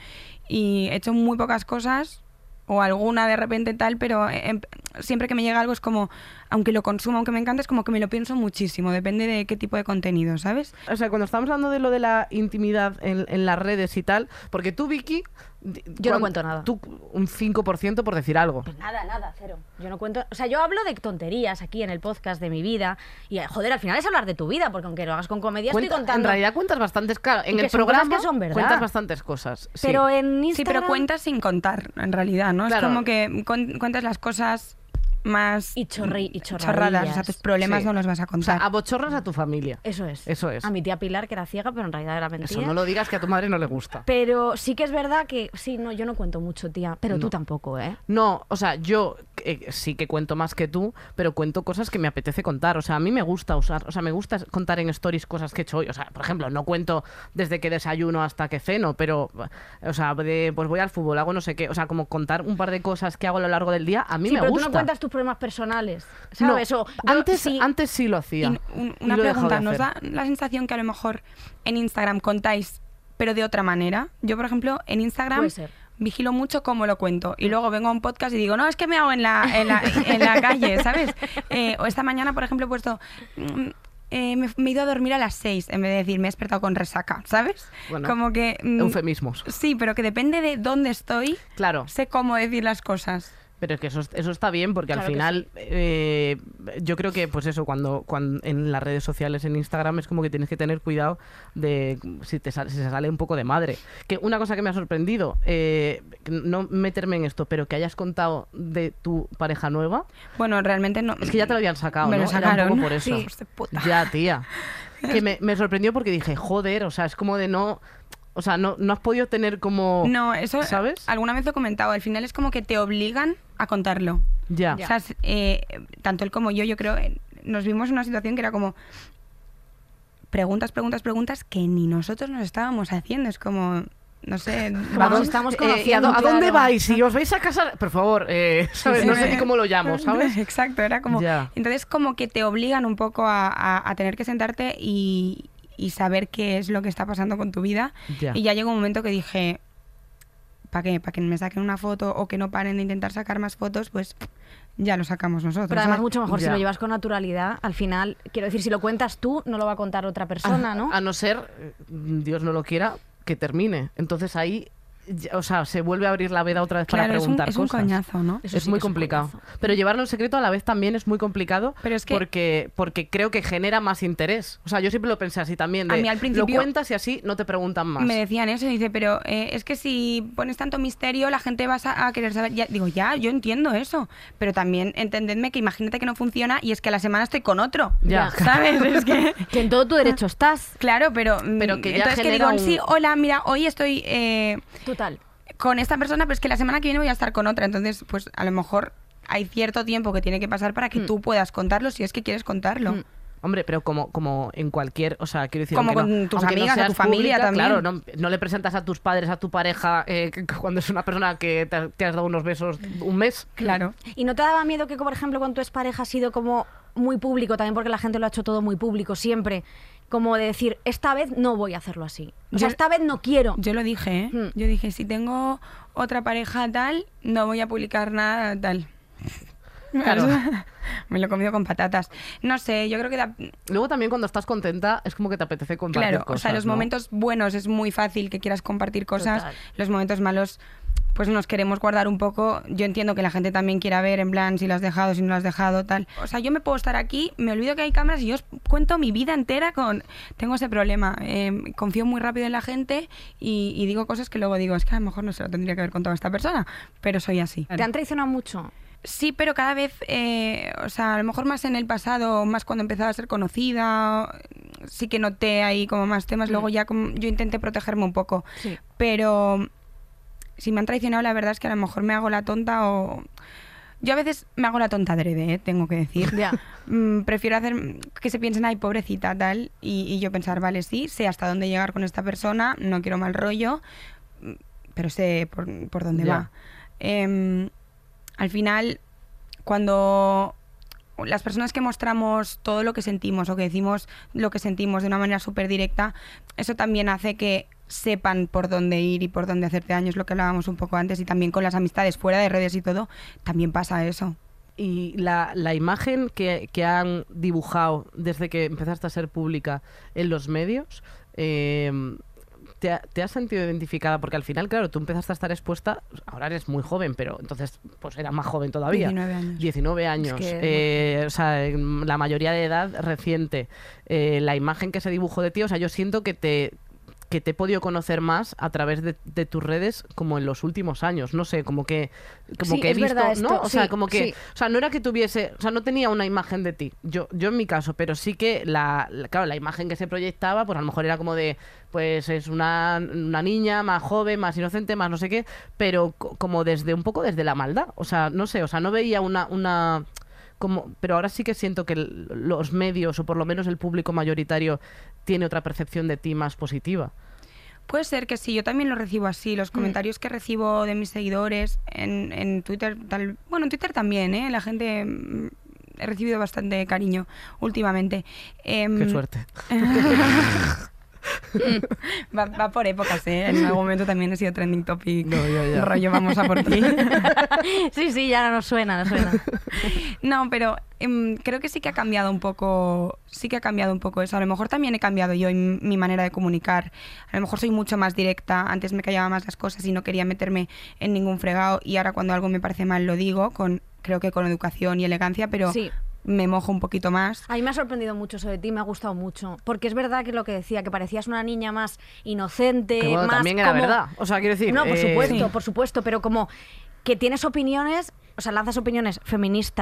Y he hecho muy pocas cosas, o alguna de repente tal, pero em, siempre que me llega algo es como, aunque lo consumo, aunque me encanta, es como que me lo pienso muchísimo, depende de qué tipo de contenido, ¿sabes? O sea, cuando estamos hablando de lo de la intimidad en, en las redes y tal, porque tú, Vicky... di- Yo no cuan- cuento nada. Tú un cinco por ciento por decir algo. Pues nada, nada, cero. Yo no cuento... O sea, yo hablo de tonterías aquí en el podcast de mi vida y, joder, al final es hablar de tu vida, porque aunque lo hagas con comedia Cuenta- estoy contando... En realidad cuentas bastantes, claro, en Y que el son cosas programa que son verdad. cuentas bastantes cosas. sí. Pero en Instagram... Sí, pero cuentas sin contar, en realidad, ¿no? Claro. Es como que con- cuentas las cosas más Y, chorri y chorradillas. chorradas, o sea, tus problemas Sí. no los vas a O sea, contar. abochorras a tu familia. Eso es. Eso es. A mi tía Pilar, que era ciega, pero en realidad era mentira. Eso no lo digas que a tu madre no le gusta. Pero sí que es verdad que... Sí, no, yo no cuento mucho, tía. Pero tú No. tampoco, ¿eh? No, o sea, yo eh, sí que cuento más que tú, pero cuento cosas que me apetece contar. O sea, a mí me gusta usar, o sea, me gusta contar en stories cosas que he hecho hoy. O sea, por ejemplo, no cuento desde que desayuno hasta que ceno, pero, o sea, de, pues voy al fútbol, hago no sé qué. O sea, como contar un par de cosas que hago a lo largo del día, a mí Sí, me pero gusta. tú no cuentas tus problemas personales, No, ¿sabes? O yo antes, sí- antes sí lo hacía. Y un- y una lo he dejado pregunta, de ¿nos hacer. da la sensación que a lo mejor en Instagram contáis, pero de otra manera? Yo, por ejemplo, en Instagram Puede ser. vigilo mucho cómo lo cuento y luego vengo a un podcast y digo, no, es que me hago en la, en la, en la calle, ¿sabes? Eh, o esta mañana, por ejemplo, he puesto... mm, eh, me, me he ido a dormir a las seis en vez de decir me he despertado con resaca, ¿sabes? Bueno, Como que... mm, Eufemismos. sí, pero que depende de dónde estoy, Claro. sé cómo decir las cosas. Pero es que eso, eso está bien porque Claro al que final eh, yo creo que pues eso, cuando, cuando en las redes sociales, en Instagram, es como que tienes que tener cuidado de si te sale, si se sale un poco de madre. Que una cosa que me ha sorprendido, eh, no meterme en esto, pero que hayas contado de tu pareja nueva, Bueno, realmente no... es que ya te lo habían sacado, Me ¿no? lo Era un sacaron. poco por eso. Sí, hijos de puta. Ya, tía. Que me, me sorprendió porque dije, joder, o sea, es como de no... O sea, no, no has podido tener como... No, eso ¿Sabes? alguna vez lo he comentado. Al final es como que te obligan a contarlo. Ya. O sea, es, eh, tanto él como yo, yo creo, eh, nos vimos en una situación que era como... preguntas, preguntas, preguntas que ni nosotros nos estábamos haciendo. Es como, no sé, Como vamos- nos estamos Eh, ¿y a, conociendo, dó- a dónde claro. vais? Si os vais a casar, por favor, eh, ¿sabes? No sé ni cómo lo llamo, ¿sabes? Exacto, era como... Ya. Entonces como que te obligan un poco a, a- a tener que sentarte y, y saber qué es lo que está pasando con tu vida. Ya. Y ya llegó un momento que dije, ¿para qué? ¿Para que me saquen una foto o que no paren de intentar sacar más fotos? Pues ya lo sacamos nosotros. Pero además ¿sabes? mucho mejor si Ya. lo llevas con naturalidad. Al final, quiero decir, si lo cuentas tú, no lo va a contar otra persona, ¿no? A no ser, eh, Dios no lo quiera, que termine. Entonces ahí, ya- o sea, se vuelve a abrir la veda otra vez para Claro, es un, preguntar es un cosas. coñazo, ¿no? Eso Es sí muy que es un complicado. coñazo. Pero llevarlo en secreto a la vez también es muy complicado Pero es que- porque, porque creo que genera más interés. O sea, yo siempre lo pensé así también. De, A mí al principio lo cuentas y así no te preguntan más. Me decían eso, y dice, pero eh, es que si pones tanto misterio, la gente va a, a querer saber. Ya, digo, ya, yo entiendo eso, pero también entendedme que imagínate que no funciona y es que a la semana estoy con otro. Ya. ¿Sabes? Es que... Que en todo tu derecho estás. Claro, pero, mm, Pero que ya entonces que genera digo, un- sí, hola, mira, hoy estoy eh, Total. con esta persona, pero es que la semana que viene voy a estar con otra, entonces pues a lo mejor hay cierto tiempo que tiene que pasar para que Mm. tú puedas contarlo si es que quieres contarlo. Mm. Hombre, pero como, como en cualquier, o sea, quiero decir, Como aunque no- con tus aunque no amigas, a seas tu familia pública, también. Claro, no, no le presentas a tus padres, a tu pareja, eh, que- que cuando es una persona que te, te has dado unos besos un mes. Claro. ¿Y no te daba miedo que, por ejemplo, con tu expareja ha sido como muy público, también porque la gente lo ha hecho todo muy público siempre, como de decir, esta vez no voy a hacerlo así? O sea, Yo- esta vez no quiero. Yo lo dije, ¿eh? Mm. Yo dije, si tengo otra pareja tal, no voy a publicar nada tal. Claro. Me lo he comido con patatas. No sé, yo creo que... da- Luego también cuando estás contenta es como que te apetece compartir Claro, cosas, o sea, los ¿no? momentos buenos es muy fácil que quieras compartir cosas. Total. Los momentos malos, pues nos queremos guardar un poco. Yo entiendo que la gente también quiera ver, en plan, si lo has dejado, si no lo has dejado, tal. O sea, yo me puedo estar aquí, me olvido que hay cámaras y yo os cuento mi vida entera con... Tengo ese problema. eh, confío muy rápido en la gente y, y digo cosas que luego digo, es que a lo mejor no se lo tendría que haber contado a esta persona, pero soy así. ¿Te han traicionado mucho? Sí, pero cada vez, eh, o sea, a lo mejor más en el pasado, más cuando empezaba a ser conocida, sí que noté ahí como más temas. Luego ya como, yo intenté protegerme un poco. Sí. Pero si me han traicionado, la verdad es que a lo mejor me hago la tonta o... Yo a veces me hago la tonta adrede, ¿eh? Tengo que decir. Ya. Mm, prefiero hacer que se piensen, ay, pobrecita, tal, y, y yo pensar, vale, sí, sé hasta dónde llegar con esta persona, no quiero mal rollo, mm, pero sé por, por dónde Ya. va. Em, al final, cuando las personas que mostramos todo lo que sentimos o que decimos lo que sentimos de una manera súper directa, eso también hace que sepan por dónde ir y por dónde hacerte daño, es lo que hablábamos un poco antes, y también con las amistades fuera de redes y todo, también pasa eso. Y la, la imagen que, que han dibujado desde que empezaste a ser pública en los medios, eh, ¿te, ha- ¿te has sentido identificada? Porque al final, claro, tú empezaste a estar expuesta, ahora eres muy joven, pero entonces pues eras más joven todavía. diecinueve años. diecinueve años. Es que- eh, o sea, en la mayoría de edad reciente. Eh, la imagen que se dibujó de ti, o sea, yo siento que te que te he podido conocer más a través de, de tus redes como en los últimos años, no sé, como que como Sí, que he es visto, verdad ¿no? esto, O sea, sí, como que sí. o sea, no era que tuviese, o sea, no tenía una imagen de ti. Yo yo en mi caso, pero sí que la, la- claro, la imagen que se proyectaba, pues a lo mejor era como de pues es una, una niña más joven, más inocente, más no sé qué, pero co- como desde un poco desde la maldad, o sea, no sé, o sea, no veía una una como, pero ahora sí que siento que el- los medios o por lo menos el público mayoritario tiene otra percepción de ti más positiva. Puede ser que sí, yo también lo recibo así. Los comentarios que recibo de mis seguidores en, en Twitter, tal, bueno, en Twitter también, ¿eh? La gente, mm, he recibido bastante cariño últimamente. Em, Qué suerte. va, va por épocas, ¿eh? En algún momento también he sido trending topic. No, ya, ya. Rollo, vamos a por ti. Sí, sí, ya no nos suena, nos suena. No, pero em, creo que sí que ha cambiado un poco, sí que ha cambiado un poco eso. A lo mejor también he cambiado yo en mi manera de comunicar. A lo mejor soy mucho más directa. Antes me callaba más las cosas y no quería meterme en ningún fregado. Y ahora cuando algo me parece mal lo digo, con creo que con educación y elegancia, pero Sí. me mojo un poquito más. A mí me ha sorprendido mucho eso de ti, me ha gustado mucho. Porque es verdad que lo que decía, que parecías una niña más inocente, Que bueno, más también era como- verdad. O sea, quiero decir, No, por eh, supuesto, Sí. por supuesto, pero como que tienes opiniones, o sea, lanzas opiniones feministas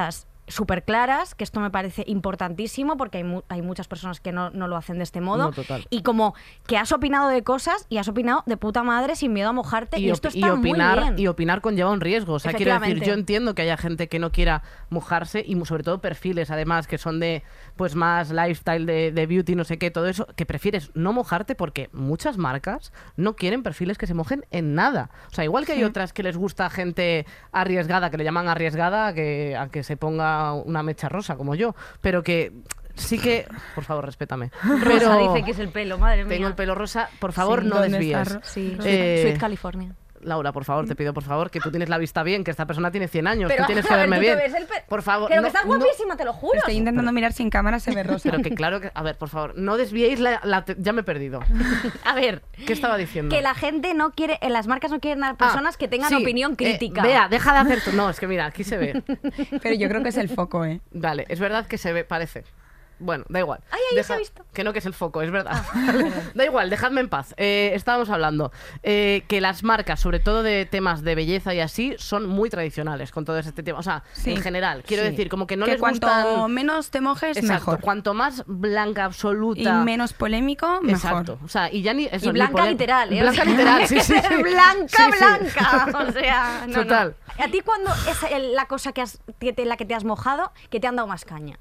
súper claras, que esto me parece importantísimo porque hay, mu hay muchas personas que no, no lo hacen de este modo. No, total. Y como que has opinado de cosas y has opinado de puta madre sin miedo a mojarte y, Y, esto opi- está y opinar, muy bien. y opinar conlleva un riesgo. O sea, quiero decir, Efectivamente. yo entiendo que haya gente que no quiera mojarse y mu- sobre todo perfiles, además, que son de pues más lifestyle, de, de beauty, no sé qué, todo eso, que prefieres no mojarte porque muchas marcas no quieren perfiles que se mojen en nada. O sea, igual que hay otras que les gusta gente arriesgada, que le llaman arriesgada a que, a que se ponga una mecha rosa, como yo, pero que sí que... Por favor, respétame. Rosa Pero dice que es el pelo, madre mía. tengo el pelo rosa, por favor, Sí, no ¿dónde desvíes. está Ro- Sí, Eh, Sweet California. Laura, por favor, te pido por favor que tú tienes la vista bien, que esta persona tiene cien años, Pero, tú tienes que a ver, verme tú te bien. ves el pe- Por favor, Pero no- que estás no- guapísima, te lo juro. Estoy intentando mirar si en cámara se ve rosa. Pero que claro que, a ver, por favor, no desviéis la, la te- ya me he perdido. A ver, ¿Qué estaba diciendo? que la gente no quiere, en las marcas no quieren a Ah, personas que tengan sí, opinión eh, crítica. vea, deja de hacer esto. No, es que mira, aquí se ve. Pero yo creo que es el foco, ¿eh? Vale, es verdad que se ve, parece. Bueno, da igual. Ay, ahí se ha visto. Que no, que es el foco, es verdad. Da igual, dejadme en paz. Eh, estábamos hablando eh, que las marcas, sobre todo de temas de belleza y así, son muy tradicionales con todo este tema. O sea, Sí. en general, quiero Sí. decir, como que no que les cuanto gustan... menos te mojes, Exacto, mejor. cuanto más blanca Y absoluta... menos polémico, mejor. Exacto. O sea, y ya ni... eso, Y ni blanca polé- literal, ¿eh? Blanca O sea, literal, sí, sí. sí. blanca, Sí, sí. blanca. O sea, no, Total. no. ¿A ti cuándo es el- la cosa que has, que te- la que te has mojado que te han dado más caña?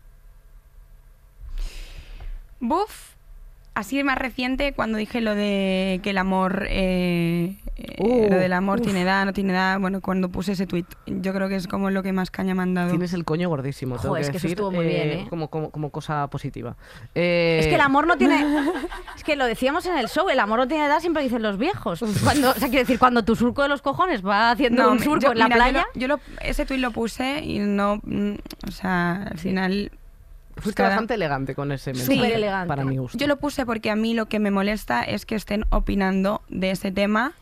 Buf, así más reciente cuando dije lo de que el amor, eh, eh, Uh, lo del amor uf. tiene edad, no tiene edad, bueno, cuando puse ese tweet, yo creo que es como lo que más caña me han dado. Tienes el coño gordísimo, tengo Joder, que es que eso decir, estuvo muy bien, ¿eh? Como, como, como cosa positiva. Eh, Es que el amor no tiene... Es que lo decíamos en el show, el amor no tiene edad, siempre dicen los viejos. Cuando, o sea, quiero decir, cuando tu surco de los cojones va haciendo un me- surco yo- en la mira, yo playa... lo- Yo, lo, ese tweet lo puse y no, mm, o sea, al final... Fuiste cada- bastante elegante con ese mensaje. Súper elegante. Para mi gusto. Yo lo puse porque a mí lo que me molesta es que estén opinando de ese tema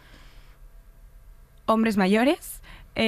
hombres mayores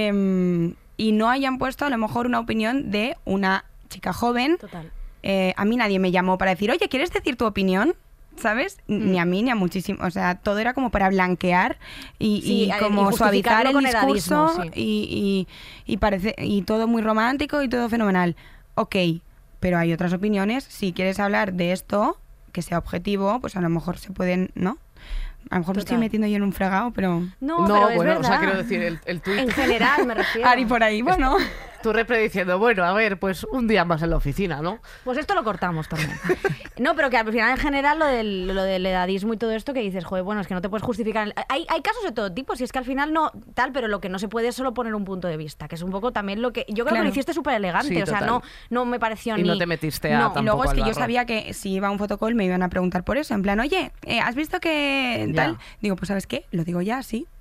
em, y no hayan puesto a lo mejor una opinión de una chica joven. Total. Eh, a mí nadie me llamó para decir, oye, ¿quieres decir tu opinión? ¿Sabes? Mm. Ni a mí ni a muchísimo. O sea, todo era como para blanquear y, Sí, y eh, como y suavizar justificarlo el con discurso edadismo, sí. y, y, y parece, y todo muy romántico y todo fenomenal. Ok, pero hay otras opiniones. Si quieres hablar de esto, que sea objetivo, pues a lo mejor se pueden, ¿no? A lo mejor me estoy Total. metiendo yo en un fregado, pero... No, No, pero es bueno, verdad. o sea, quiero decir, el, el tuit. En general, me refiero. Ari por ahí, bueno. Tu repre diciendo, bueno, a ver, pues un día más en la oficina, ¿no? Pues esto lo cortamos también. No, pero que al final en general lo del, lo del edadismo y todo esto que dices, joder, bueno, es que no te puedes justificar. Hay, hay casos de todo tipo, si es que al final no tal, pero lo que no se puede es solo poner un punto de vista, que es un poco también lo que... Yo creo que Claro. lo hiciste súper elegante, Sí, o sea, total. no, no me pareció Y ni... no te metiste a No. tampoco Y luego es al que yo barro. sabía que si iba a un fotocall me iban a preguntar por eso, en plan, oye, eh, ¿has visto que Ya. tal? Digo, pues ¿sabes qué? Lo digo ya, sí.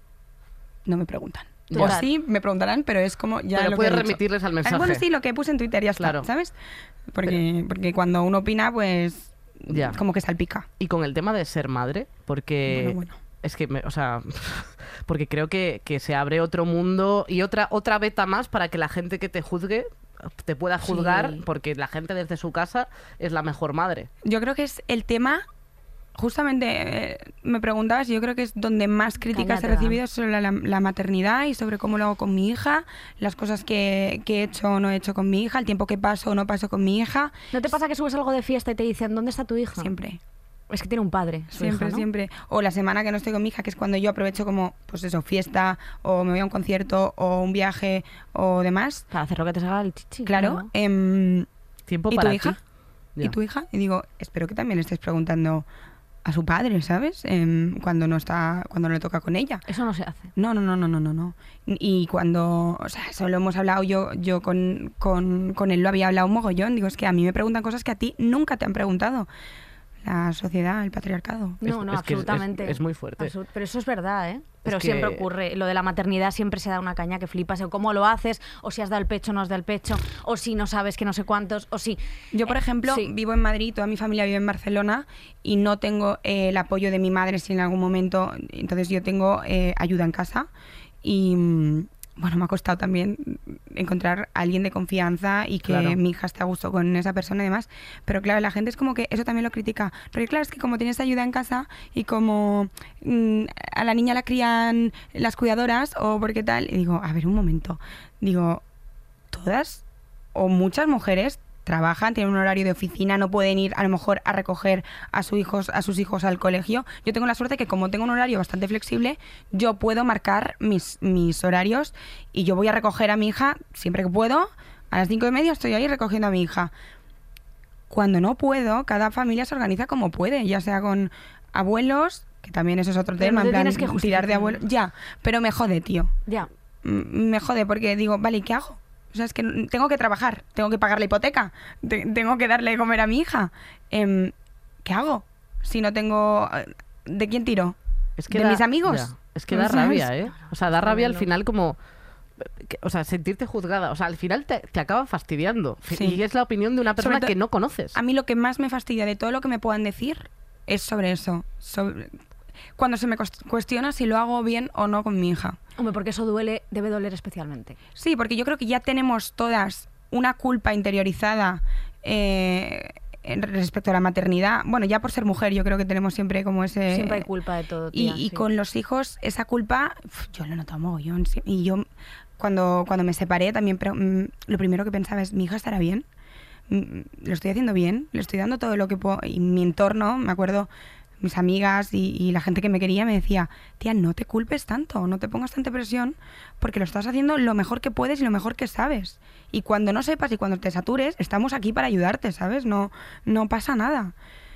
No me preguntan. Ya. O sí, me preguntarán, pero es como ya Pero lo puedes que he dicho. remitirles al Ah, mensaje. Bueno, sí, lo que puse en Twitter ya está, Claro. ¿sabes? Porque, porque cuando uno opina, pues Ya. como que salpica. Y con el tema de ser madre, porque... Bueno, bueno. Es que, me- o sea, porque creo que, que se abre otro mundo y otra, otra beta más para que la gente que te juzgue te pueda juzgar, Sí. porque la gente desde su casa es la mejor madre. Yo creo que es el tema, justamente eh, me preguntabas, y yo creo que es donde más críticas Caña te he recibido sobre la, la maternidad y sobre cómo lo hago con mi hija, las cosas que, que he hecho o no he hecho con mi hija, el tiempo que paso o no paso con mi hija. ¿No te pasa que subes algo de fiesta y te dicen, ¿dónde está tu hija? Siempre. Es que tiene un padre, su Siempre, hija, ¿no? siempre. O la semana que no estoy con mi hija, que es cuando yo aprovecho como, pues eso, fiesta, o me voy a un concierto, o un viaje, o demás. Para hacer lo que te salga el chichi. Claro. ¿no? em, Tiempo ¿Y tu para hija? ti. ¿Y Ya. tu hija? Y digo, espero que también le estés preguntando a su padre, ¿sabes? Em, cuando no está, cuando no le toca con ella. Eso no se hace. No, no, no, no, no, no, no. Y cuando, o sea, eso lo hemos hablado yo, yo con, con, con él lo había hablado un mogollón. Digo, es que a mí me preguntan cosas que a ti nunca te han preguntado. La sociedad, el patriarcado. No, Es- no, es que es- absolutamente. es- es muy fuerte. Absolut- Pero eso es verdad, ¿eh? Pero que- siempre ocurre. Lo de la maternidad siempre se da una caña que flipas. O cómo lo haces, o si has dado el pecho o no has dado el pecho, o si no sabes que no sé cuántos, o si... Yo, por Eh, ejemplo, sí. vivo en Madrid, toda mi familia vive en Barcelona y no tengo eh, el apoyo de mi madre si en algún momento... Entonces yo tengo eh, ayuda en casa y... mm, bueno, me ha costado también encontrar a alguien de confianza y que Claro. mi hija esté a gusto con esa persona y demás. Pero claro, la gente es como que eso también lo critica. Porque claro, es que como tienes ayuda en casa y como mm, a la niña la crían las cuidadoras o porque tal, y digo, a ver, un momento. Digo, todas o muchas mujeres trabajan, tienen un horario de oficina, no pueden ir a lo mejor a recoger a, sus hijos, a sus hijos al colegio. Yo tengo la suerte que como tengo un horario bastante flexible, yo puedo marcar mis, mis horarios y yo voy a recoger a mi hija siempre que puedo. A las cinco y media estoy ahí recogiendo a mi hija. Cuando no puedo, cada familia se organiza como puede, ya sea con abuelos, que también eso es otro Pero tema, no te en plan, tienes que tirar justificar. de abuelos. Ya, pero me jode, tío. Ya. Mm, Me jode porque digo, vale, ¿y qué hago? O sea, es que n- tengo que trabajar, tengo que pagar la hipoteca, te- tengo que darle de comer a mi hija. Em, ¿Qué hago? Si no tengo... eh, ¿De quién tiro? Es que ¿De da- mis amigos? ya. Es que ¿No da sabes? rabia, ¿eh? O sea, da rabia al tremendo. final como... que- O sea, sentirte juzgada. O sea, al final te, te acaba fastidiando. Sí. Y es la opinión de una persona Sobre to- que no conoces. A mí lo que más me fastidia de todo lo que me puedan decir es sobre eso. Sobre... Cuando se me cuest- cuestiona si lo hago bien o no con mi hija. Hombre, porque eso duele, debe doler especialmente. Sí, porque yo creo que ya tenemos todas una culpa interiorizada eh, en respecto a la maternidad. Bueno, ya por ser mujer yo creo que tenemos siempre como ese... Siempre hay culpa de todo, Y, tía, y sí. con los hijos, esa culpa, uf, yo lo noto mogollón. sí. Y yo, cuando, cuando me separé, también pre- mm, lo primero que pensaba es, ¿mi hija estará bien? Mm, ¿Lo estoy haciendo bien? ¿Le estoy dando todo lo que puedo? Y mi entorno, me acuerdo, mis amigas y, y la gente que me quería me decía, tía, no te culpes tanto, no te pongas tanta presión, porque lo estás haciendo lo mejor que puedes y lo mejor que sabes. Y cuando no sepas y cuando te satures, estamos aquí para ayudarte, ¿sabes? No, no pasa nada.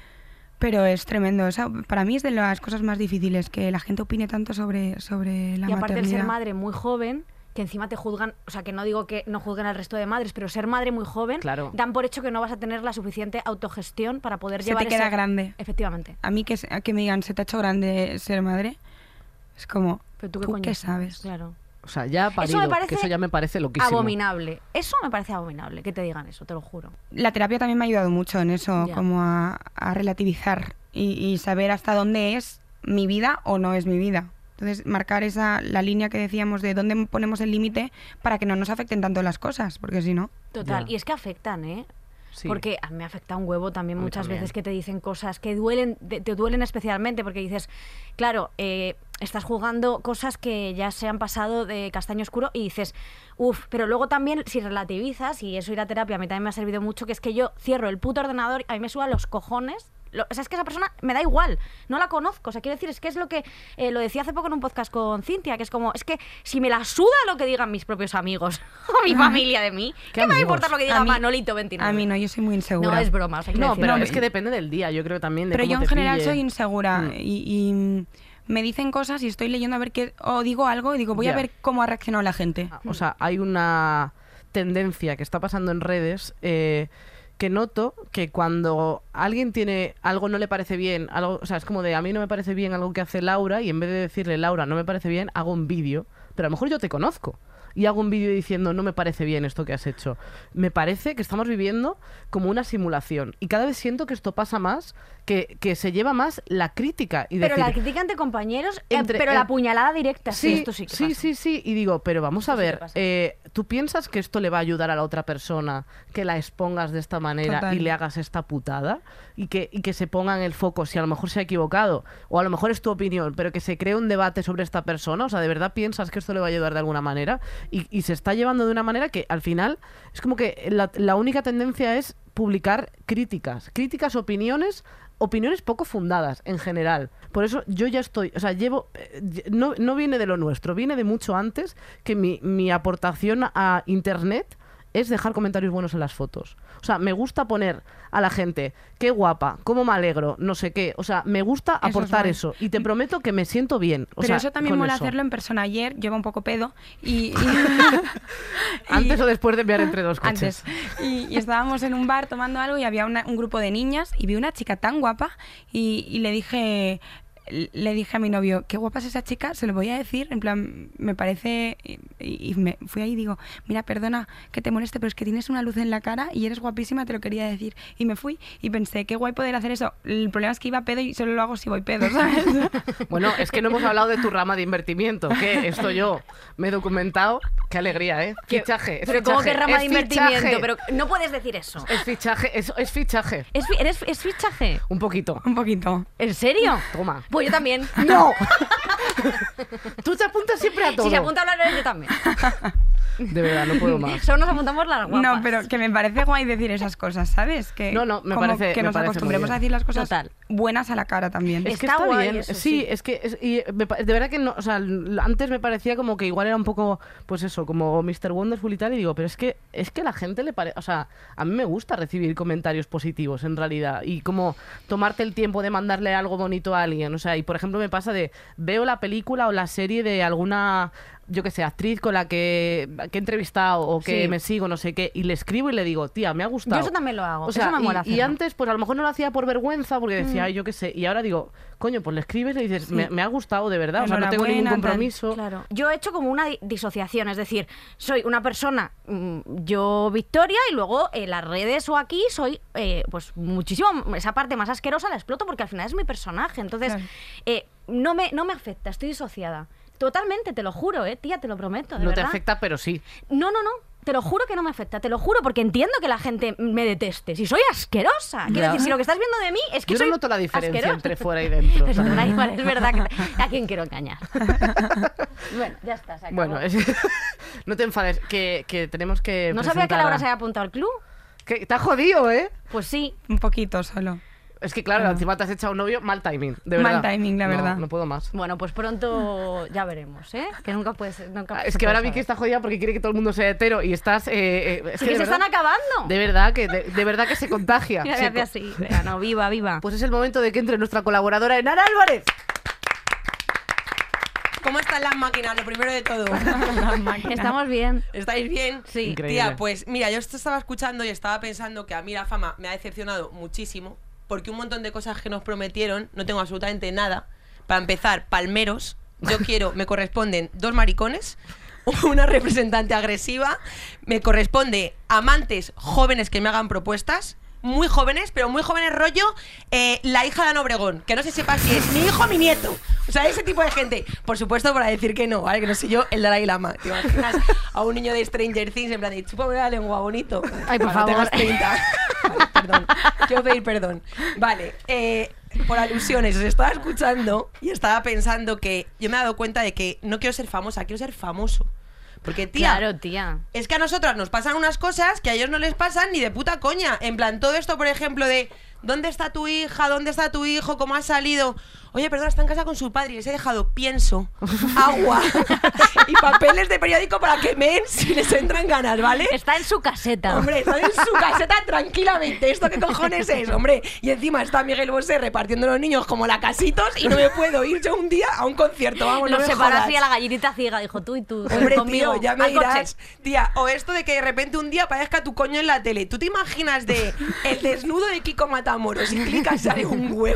Pero es tremendo. Esa, para mí es de las cosas más difíciles, que la gente opine tanto sobre, sobre la Y aparte de maternidad. ser madre muy joven, que encima te juzgan, o sea, que no digo que no juzguen al resto de madres, pero ser madre muy joven, Claro. dan por hecho que no vas a tener la suficiente autogestión para poder Se llevar te queda ese- grande. Efectivamente. A mí que, se- que me digan, se te ha hecho grande ser madre, es como, Pero tú qué ¿tú coño qué sabes? sabes? Claro. O sea, ya parido, Eso me parece que eso ya me parece loquísimo. Abominable. Eso me parece abominable, que te digan eso, te lo juro. La terapia también me ha ayudado mucho en eso, Ya. como a, a relativizar y, y saber hasta dónde es mi vida o no es mi vida. Entonces, marcar esa la línea que decíamos de dónde ponemos el límite para que no nos afecten tanto las cosas, porque si no... Total. Ya. Y es que afectan, ¿eh? Sí. Porque a mí me afecta un huevo también A mí muchas también. veces que te dicen cosas que duelen, te, te duelen especialmente porque dices, claro, eh, estás jugando cosas que ya se han pasado de castaño oscuro y dices, uff, pero luego también si relativizas, y eso ir a terapia a mí también me ha servido mucho, que es que yo cierro el puto ordenador y a mí me suda los cojones. Lo- o sea, es que esa persona me da igual, no la conozco. O sea, quiero decir, es que es lo que eh, lo decía hace poco en un podcast con Cintia, que es como, es que si me la suda lo que digan mis propios amigos o mi familia de mí, ¿qué, me va a amigos? importar lo que diga A mí- Manolito veintinueve? A mí no, yo soy muy insegura. No, es broma. o sea, quiero No, decir, pero no, es que depende del día, yo creo también de Pero cómo yo en te general pille. soy insegura Mm. y, y me dicen cosas y estoy leyendo a ver qué... O digo algo y digo, voy Ya. a ver cómo ha reaccionado la gente. O sea, hay una tendencia que está pasando en redes eh, que noto que cuando alguien tiene algo no le parece bien, algo, o sea, es como de a mí no me parece bien algo que hace Laura y en vez de decirle Laura no me parece bien, hago un vídeo, pero a lo mejor yo te conozco y hago un vídeo diciendo no me parece bien esto que has hecho. Me parece que estamos viviendo como una simulación y cada vez siento que esto pasa más, que, que se lleva más la crítica y Pero decir, la crítica entre compañeros, eh, Entre- pero eh, la puñalada directa, sí, Sí, esto sí que sí, pasa. sí, sí. Y digo, pero vamos a Esto sí que ver, pasa. eh, ¿tú piensas que esto le va a ayudar a la otra persona que la expongas de esta manera Total. y le hagas esta putada? Y que, y que se ponga en el foco si a lo mejor se ha equivocado o a lo mejor es tu opinión, pero que se cree un debate sobre esta persona. O sea, ¿de verdad piensas que esto le va a ayudar de alguna manera? Y, y se está llevando de una manera que al final es como que la, la única tendencia es publicar críticas, críticas, opiniones, opiniones poco fundadas en general. Por eso yo ya estoy, o sea, llevo, eh, no, no viene de lo nuestro, viene de mucho antes, que mi, mi aportación a internet es dejar comentarios buenos en las fotos. O sea, me gusta poner a la gente, qué guapa, cómo me alegro, no sé qué. O sea, me gusta Eso es aportar guay. eso. Y te prometo que me siento bien. O Pero sea, eso también con mola eso. hacerlo en persona. Ayer lleva un poco pedo y... y- Antes y- o después de enviar entre dos coches. Antes. Y, y estábamos en un bar tomando algo y había una- un grupo de niñas y vi una chica tan guapa y, y le dije... Le dije a mi novio, qué guapa es esa chica, se lo voy a decir, en plan, me parece... Y, y me fui ahí y digo, mira, perdona que te moleste, pero es que tienes una luz en la cara y eres guapísima, te lo quería decir. Y me fui y pensé, qué guay poder hacer eso. El problema es que iba a pedo y solo lo hago si voy pedo, ¿sabes? Bueno, es que no hemos hablado de tu rama de invertimiento, que esto yo me he documentado. Qué alegría, ¿eh? Que- Fichaje. es pero ¿cómo fichaje, que rama es de invertimiento? fichaje. Pero no puedes decir eso. Es fichaje, es, es fichaje. ¿Es, fi- eres, ¿Es fichaje? Un poquito. Un poquito. ¿En serio? Toma. Pues yo también. ¡No! Tú te apuntas siempre a todo. Si se apunta a hablar yo también. De verdad, no puedo más. Solo nos apuntamos las guapas. No, pero que me parece guay decir esas cosas, ¿sabes? Que No, no, me como parece- que me nos parece muy acostumbremos bien. a decir las cosas Total. buenas a la cara también. Es que Está está guay bien, eso, sí, sí. es que es- y me pa- de verdad que no, o sea, l- antes me parecía como que igual era un poco, pues eso, como mister Wonderful y tal, y digo, pero es que es que a la gente le parece, o sea, a mí me gusta recibir comentarios positivos en realidad, y como tomarte el tiempo de mandarle algo bonito a alguien, o sea, y por ejemplo me pasa de, veo la película o la serie de alguna, yo que sé, actriz con la que, que he entrevistado o que Sí. me sigo, no sé qué, y le escribo y le digo, tía, me ha gustado. Yo eso también lo hago. O sea, eso me y- mola y, hacerlo. antes, pues a lo mejor no lo hacía por vergüenza, porque decía, "Ay, yo qué sé", y ahora digo, coño, pues le escribes y le dices, me, me ha gustado de verdad, o sea, no tengo ningún Enhorabuena, tal. compromiso. Claro. Yo he hecho como una di- disociación, es decir, soy una persona, mm, yo Victoria, y luego en las redes o aquí soy, eh, pues muchísimo, esa parte más asquerosa la exploto porque al final es mi personaje. Entonces, Claro. eh, no, me, no me afecta, estoy disociada. Totalmente, te lo juro, eh, tía, te lo prometo. De No te verdad. afecta, pero sí. No, no, no. Te lo juro que no me afecta, te lo juro, porque entiendo que la gente me deteste. Si soy asquerosa. Quiero Ya. decir, si lo que estás viendo de mí es que Yo no soy noto la diferencia asquerosa. entre fuera y dentro. Pues ¿sabes? da igual, es verdad que te- a quién quiero engañar. Bueno, ya está, se acabó. Bueno, es- no te enfades, que, que tenemos que. ¿No sabía que presentar Laura a- se había apuntado al club? Que te ha jodido, ¿eh? Pues sí. Un poquito solo. Es que claro, Ah. encima te has echado un novio, mal timing, de Mal verdad. timing, la No, verdad. No puedo más. Bueno, pues pronto ya veremos, ¿eh? Que nunca puedes. Nunca Ah, Es se que puede ahora saber. Vicky está jodida porque quiere que todo el mundo sea hetero y estás. Eh, eh, es Sí que que de se verdad- están acabando. De verdad que, de, de verdad que se contagia. Mira, Se hace co- así. Venga, no, viva, viva. Pues es el momento de que entre nuestra colaboradora Enara Álvarez. ¿Cómo están las máquinas? Lo primero de todo. Estamos bien. ¿Estáis bien? Sí. Increíble. Tía, pues mira, yo esto estaba escuchando y estaba pensando que a mí la fama me ha decepcionado muchísimo porque un montón de cosas que nos prometieron no tengo absolutamente nada. Para empezar, palmeros. Yo quiero, me corresponden dos maricones, una representante agresiva, me corresponde amantes jóvenes que me hagan propuestas. Muy jóvenes, pero muy jóvenes rollo eh, la hija de Ana Obregón, que no se sepa si es mi hijo o mi nieto. O sea, ese tipo de gente. Por supuesto, para decir que no, ¿vale? Que no soy yo el Dalai Lama. ¿Te imaginas a un niño de Stranger Things en plan de chúpame la lengua, bonito? Ay, por Cuando favor. tengas treinta. Vale, perdón. Quiero pedir perdón. Vale, eh, por alusiones, os estaba escuchando y estaba pensando que yo me he dado cuenta de que no quiero ser famosa, quiero ser famoso. Porque, tía, Claro, tía. es que a nosotras nos pasan unas cosas que a ellos no les pasan ni de puta coña. En plan, todo esto, por ejemplo, de ¿dónde está tu hija? ¿Dónde está tu hijo? ¿Cómo ha salido? Oye, perdona, está en casa con su padre y les he dejado pienso, agua y papeles de periódico para que meen si les entran ganas, ¿vale? Está en su caseta. Hombre, está en su caseta tranquilamente. ¿Esto qué cojones es, hombre? Y encima está Miguel Bosé repartiendo a los niños como lacasitos y no me puedo ir yo un día a un concierto. Vamos, no Lo me separó jodas. así a la gallinita ciega. Dijo tú y tú. Hombre, conmigo. tío, ya me al coche. dirás. Tía, o esto de que de repente un día aparezca tu coño en la tele. ¿Tú te imaginas de el desnudo de Kiko Matamoros y clicas sale un huevo?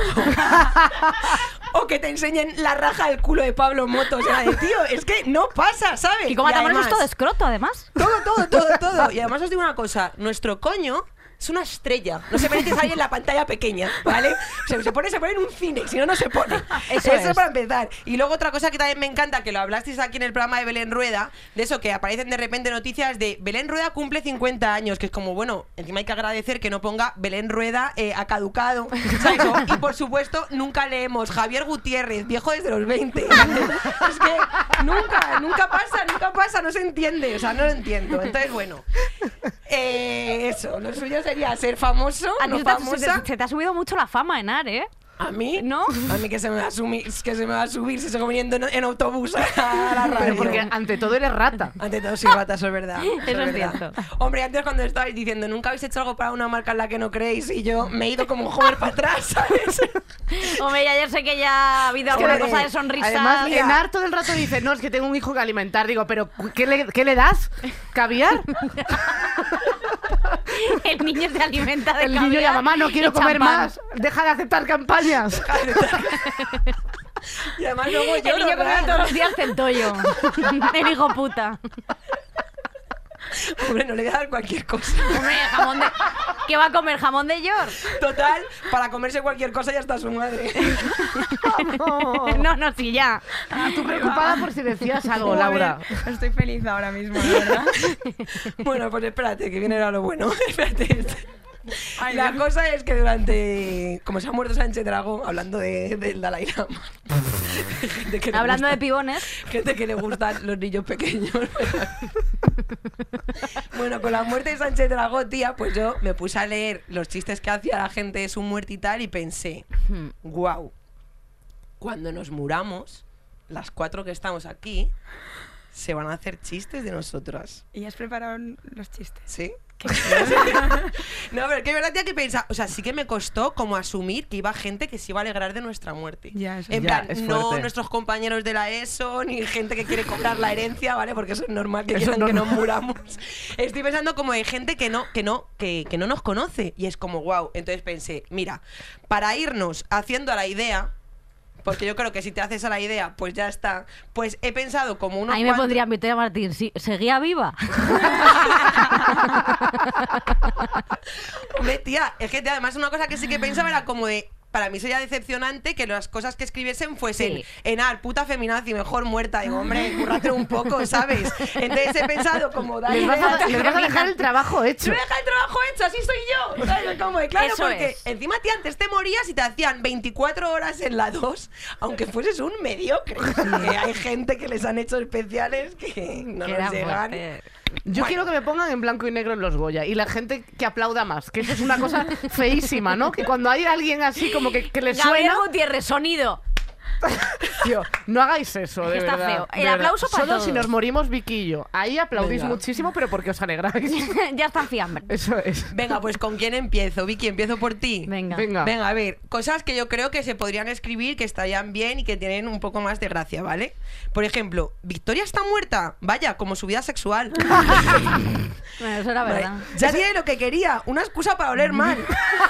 O que te enseñen la raja del culo de Pablo Motos. O sea, de, tío, es que no pasa, ¿sabes? Y como Matamoros es además- todo escroto, además. todo, todo, todo, todo. Y además os digo una cosa, nuestro coño es una estrella. No se merece salir en la pantalla pequeña, ¿vale? O sea, se pone, se pone en un cine, si no, no se pone. Eso es. para empezar. Y luego otra cosa que también me encanta, que lo hablasteis aquí en el programa de Belén Rueda, de eso que aparecen de repente noticias de Belén Rueda cumple cincuenta años, que es como, bueno, encima hay que agradecer que no ponga Belén Rueda eh, ha caducado. ¿Sabes? O- Y por supuesto, nunca leemos Javier Gutiérrez, viejo desde los veinte. Es que nunca, nunca pasa, nunca pasa, no se entiende. O sea, no lo entiendo. Entonces, bueno, eh, eso, lo suyo sería ser famoso, A ti no se te, ha- famosa. se te- se te ha subido mucho la fama, Enar, ¿eh? ¿A mí? ¿No? A mí que se me va a subir, que se me va a subir si sigo viniendo en, en autobús a la radio. Pero porque ante todo eres rata. Ante todo soy rata, eso es verdad. Eso es verdad. cierto. Hombre, antes cuando estabais diciendo nunca habéis hecho algo para una marca en la que no creéis y yo me he ido como un joven para atrás, ¿sabes? Hombre, ya ayer sé que ya ha habido Es que, alguna hombre, cosa de sonrisa. Además, mira. Enar todo el rato dice, no, es que tengo un hijo que alimentar. Digo, pero ¿qué le, qué le das? ¿Caviar? El niño se alimenta de El niño ya, caviar mamá, no quiero y comer champán. más. Deja de aceptar campañas. Y además luego El lloro, niño comiendo ¿verdad? todos los días centollo. El hijo puta. Hombre, no le voy a dar cualquier cosa. Hombre, jamón de... ¿Qué va a comer? ¿Jamón de York? Total, para comerse cualquier cosa ya está su madre. No, no, sí, ya. Tú preocupada por si decías algo, Joder, Laura. Estoy feliz ahora mismo, la verdad. Bueno, pues espérate, que viene ahora lo bueno. Espérate. Ay, La Dios. cosa es que durante... Como se ha muerto Sánchez Dragón, hablando de, del Dalai Lama. gente que le Hablando gusta- de pibones. Gente que le gustan los niños pequeños. Bueno, con la muerte de Sánchez Dragó, tía, pues yo me puse a leer los chistes que hacía la gente de su muerte y tal y pensé, wow, cuando nos muramos, las cuatro que estamos aquí, se van a hacer chistes de nosotras. ¿Y has preparado los chistes? ¿Sí? No, pero que verdad, tía, que pensa, o sea, sí que me costó como asumir que iba gente que se iba a alegrar de nuestra muerte. Ya, eso en ya, plan, es no fuerte. nuestros compañeros de la ESO, ni gente que quiere cobrar la herencia, ¿vale? Porque eso es normal que Eso quieran es que normal. nos muramos. Estoy pensando como en gente que no, que no, que, que no nos conoce. Y es como, wow. Entonces pensé, mira, para irnos haciendo a la idea, porque yo creo que si te haces a la idea, pues ya está. Pues he pensado como unos Ahí me cuantos- pondría Victoria Martín, ¿sí- ¿seguía viva? Hombre, tía, es que tía, además una cosa que sí que pensaba era como de... Para mí sería decepcionante que las cosas que escribiesen fuesen Sí. Enar, puta feminazi, mejor muerta. Digo, hombre, currate un poco, ¿sabes? Entonces he pensado como... dale, Les vas, a, dale, les vas a dejar el trabajo ¡Me hecho. deja el trabajo hecho! ¡Así soy yo! ¿Sabes? Como de, claro, Eso porque es. encima, tía, antes te morías y te hacían veinticuatro horas en la dos, aunque fueses un mediocre. Que hay gente que les han hecho especiales que no Que nos era llegan. fuerte. Yo Bueno. quiero que me pongan en blanco y negro en los Goya y la gente que aplauda más, que eso es una cosa feísima, ¿no? Que cuando hay alguien así como que, que le Gabriel suena, Gutiérrez, sonido. tío, no hagáis eso, de Está verdad. feo. de El verdad. aplauso para Solo todos. si nos morimos Vicky y yo. Ahí aplaudís Venga. muchísimo, pero porque os alegráis. Ya está en fiambre. Eso es. Venga, pues ¿con quién empiezo? Vicky, empiezo por ti. Venga. Venga. Venga, a ver, cosas que yo creo que se podrían escribir, que estarían bien y que tienen un poco más de gracia, ¿vale? Por ejemplo, ¿Victoria está muerta? Vaya, como su vida sexual. Bueno, eso era Vale, verdad. ya tiene lo que quería, una excusa para oler mal.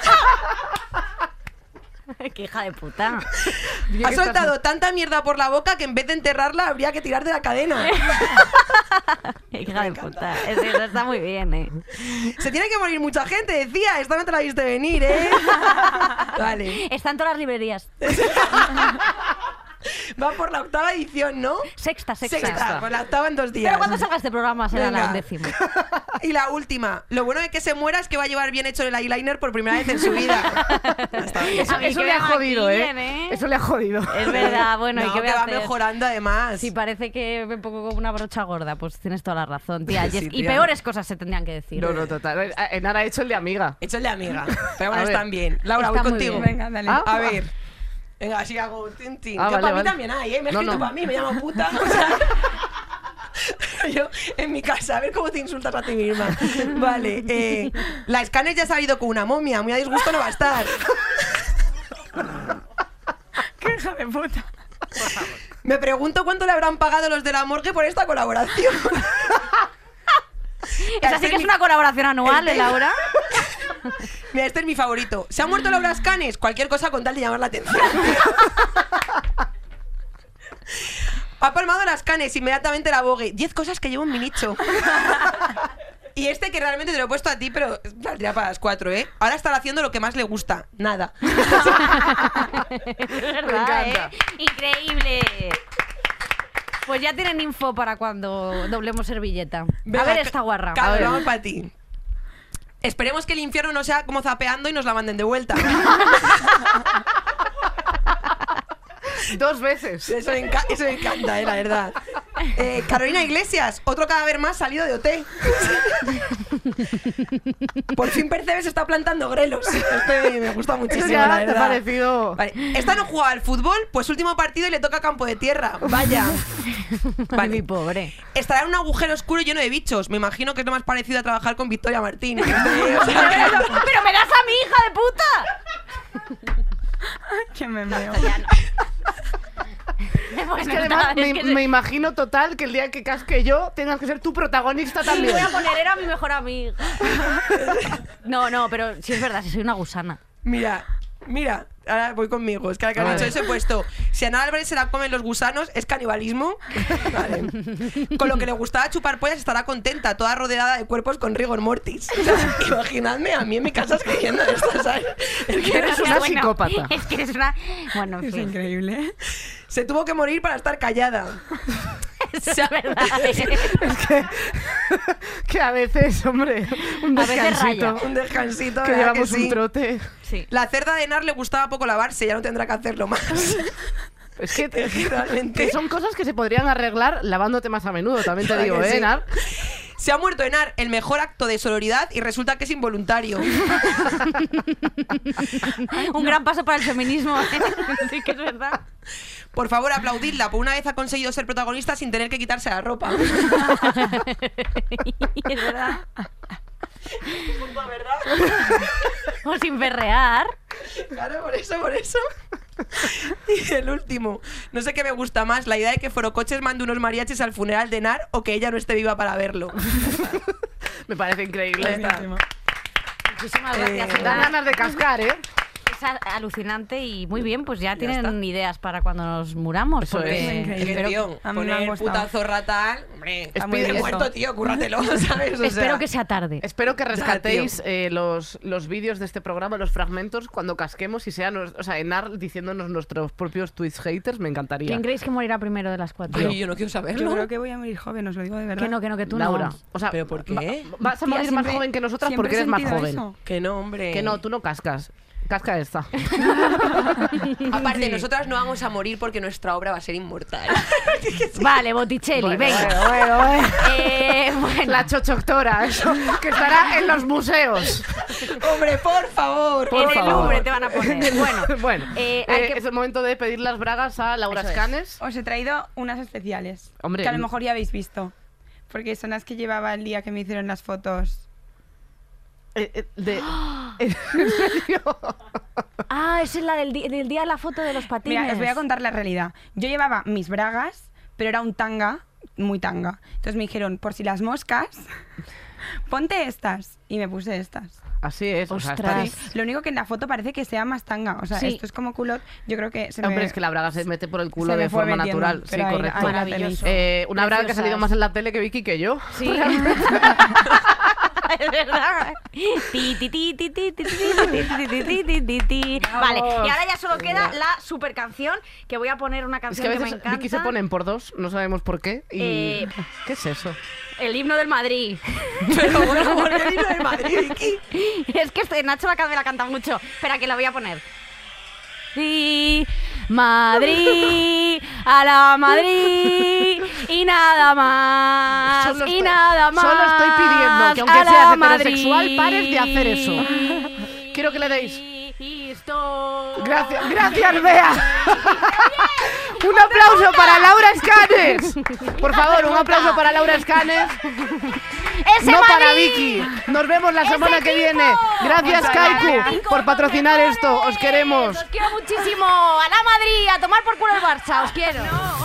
Qué hija de puta. Ha soltado tanta mierda por la boca que en vez de enterrarla habría que tirar de la cadena. Qué hija de puta. Eso eso está muy bien, eh. Se tiene que morir mucha gente, decía. Esta no te la viste venir, ¿eh? Vale. Está en todas las librerías. Va por la octava edición, ¿no? Sexta, sexta. Sexta, por la octava en dos días. Pero cuando salga este programa será Venga. la décima. Y la última. Lo bueno de que se muera es que va a llevar bien hecho el eyeliner por primera vez en su vida. Está bien. Eso, A mí eso que le ha me jodido, maquillen, ¿eh? ¿eh? Eso le ha jodido. Es verdad, bueno, ¿y No, qué voy que a va hacer? mejorando además. Si parece que me pongo como una brocha gorda, pues tienes toda la razón, tía. Sí, y tía. peores cosas se tendrían que decir. No, no, total. Enar ha hecho el de amiga. Hecho el de amiga. Pero A bueno, ver. están bien. Laura, Está voy muy contigo. bien. Venga, dale. Ah, A ver. Venga, así hago tin, tin. Ah, Yo vale, para mí vale. también hay, ¿eh? Me he No, escrito no. para mí, me llamo puta. O sea, yo en mi casa, a ver cómo te insultas a ti misma. Vale, eh, la Scanners ya se ha ido con una momia, muy a disgusto no va a estar. ¡Qué hija de puta! Me pregunto cuánto le habrán pagado los de la morgue por esta colaboración. Esa sí que es una colaboración anual, ¿eh, Laura? Mira, este es mi favorito. ¿Se ha muerto Laura Escanes? Cualquier cosa con tal de llamar la atención. Ha palmado las canes, inmediatamente la Vogue. Diez cosas que llevo en mi nicho. Y este que realmente te lo he puesto a ti, pero saldría para las cuatro, ¿eh? Ahora estará haciendo lo que más le gusta. Nada. Es verdad, encanta. ¿eh? Increíble. Pues ya tienen info para cuando doblemos servilleta. Venga, a ver Ca- esta guarra. Carlos, A ver. vamos para ti. Esperemos que el infierno no sea como zapeando y nos la manden de vuelta. Dos veces. Eso me, enca- eso me encanta, eh, la verdad. Eh, Carolina Iglesias, otro cadáver más salido de O T. Por fin Percebes está plantando grelos. Este me gusta muchísimo, Eso ya la te ha verdad. parecido. Vale. Esta no juega al fútbol, pues último partido y le toca campo de tierra. Vaya. Ay, mi pobre. Estará en un agujero oscuro lleno de bichos. Me imagino que es lo más parecido a trabajar con Victoria Martín. Este, o Pero, sea, pero- pero me das a mi hija de puta. ¡Qué me meo! Ya no. Pues Es que no, además es me, que me imagino total que el día que casque yo tengas que ser tu protagonista Sí, también. voy a poner, era mi mejor amiga. No, no, pero sí es verdad, si soy una gusana. Mira, mira. Ahora voy conmigo. Es que al que A han dicho ver. eso he puesto. Si Ana Álvarez se la comen los gusanos, ¿es canibalismo? Vale. Con lo que le gustaba chupar pollas estará contenta, toda rodeada de cuerpos con rigor mortis. O sea, imaginadme a mí en mi casa escribiendo esto, ¿sabes? El que Eres una psicópata. Es que eres una... Bueno, en Es fin. increíble. se tuvo que morir para estar callada. Eso es verdad. Que a veces, hombre, un A veces descansito. raya. Un descansito, Que ¿verdad llevamos que sí? un trote. Sí. La cerda de Nar le gustaba poco lavarse, ya no tendrá que hacerlo más. Es que, Es que realmente- que son cosas que se podrían arreglar lavándote más a menudo, también te ¿Verdad digo, que ¿eh, sí? Nar? Se ha muerto Enar, el mejor acto de sororidad, y resulta que es involuntario. Un gran paso para el feminismo. Sí que es verdad. Por favor, aplaudidla, por una vez ha conseguido ser protagonista sin tener que quitarse la ropa. Es verdad. O sin berrear. Claro, por eso, por eso. Y el último. No sé qué me gusta más, la idea de que Forocoches mande unos mariachis al funeral de Enar o que ella no esté viva para verlo. Me parece increíble. Muchísimas Eh, gracias. dan ganas de cascar, ¿eh? Es a- alucinante y muy bien, pues ya, Ya tienen está. ideas para cuando nos muramos. Eso porque es. Increíble. espero, Tío, a mí me ha poner gustado. puta zorra tal, hombre, Está muy espide bien muerto, eso. tío, cúrratelo, ¿sabes? O espero sea, que sea tarde. Espero que Ya, rescatéis tío. eh, los, los vídeos de este programa, los fragmentos, cuando casquemos y sean, o sea, Enar diciéndonos nuestros propios tweets haters, me encantaría. ¿Quién creéis que morirá primero de las cuatro? Ay, yo no quiero saberlo. Yo creo que voy a morir joven, os lo digo de verdad. Que no, que no, que tú Laura. no. O sea, ¿Pero por qué? va- vas a Tía, morir más siempre- joven que nosotras siempre porque he eres más sentido joven. eso. Que no, hombre. Que no, tú no cascas. Casca esta. Aparte, nosotras no vamos a morir porque nuestra obra va a ser inmortal. Vale, Botticelli, Bueno, venga. bueno, bueno, bueno. Eh, bueno. La chochoctora, eso, que estará en los museos. Hombre, por favor. Por en el favor. Louvre te van a poner. Bueno, Bueno, eh, hay eh, que- es el momento de pedir las bragas a Laura Eso es. Escanes. Os he traído unas especiales. Hombre, que a lo n- mejor ya habéis visto. Porque son las que llevaba el día que me hicieron las fotos. Eh, eh, de, ¿En serio? ah, esa es la del, di- del día de la foto de los patines. Mira, os voy a contar la realidad. Yo llevaba mis bragas, pero era un tanga, muy tanga. Entonces me dijeron, por si las moscas, ponte estas. Y me puse estas. Así es. O sea, Ostras. está- Sí, lo único que en la foto parece que sea más tanga. O sea, Sí. esto es como culot. Yo creo que se Hombre, me... es que la braga se mete por el culo se me de fue forma metiendo, natural. Sí, pero ahí- correcto. ahí la Maravilloso. tenéis. Eh, una braga que ha salido Preciosas. más en la tele que Vicky que yo. Sí. Es verdad. Ti, ti, ti, ti, ti, ti, ti, ti, ti, ti, ti, ti, ti, ti. Vale, y ahora ya solo queda la super canción, que voy a poner una Es canción que a que, me veces encanta. Vicky se ponen por dos, no sabemos por qué. Y... Eh, ¿Qué es eso? El himno del Madrid. Pero bueno, ¿por qué vino de Madrid, Vicky? Es que este, Nacho la, can- me la canta mucho. Espera, que la voy a poner. Sí, Madrid, a la Madrid y nada más, Solo y estoy- nada más. solo estoy pidiendo que, aunque a la seas Madrid. heterosexual, pares de hacer eso. Quiero que le deis. Historia. Gracias, gracias, Bea. Un aplauso para Laura Escanes. Por favor, un aplauso para Laura Escanes. ¡Ese No para Madrid! Vicky. Nos vemos la ¡Ese semana que equipo! viene. Gracias, ¡Ese Kaiku, Atlético, por los patrocinar mejores! esto. Os queremos. Os quiero muchísimo. A la Madrid, a tomar por culo el Barça. Os quiero.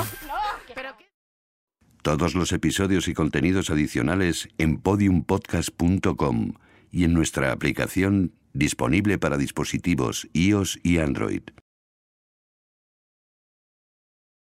Todos los episodios y contenidos adicionales en podium podcast punto com y en nuestra aplicación disponible para dispositivos iOS y Android.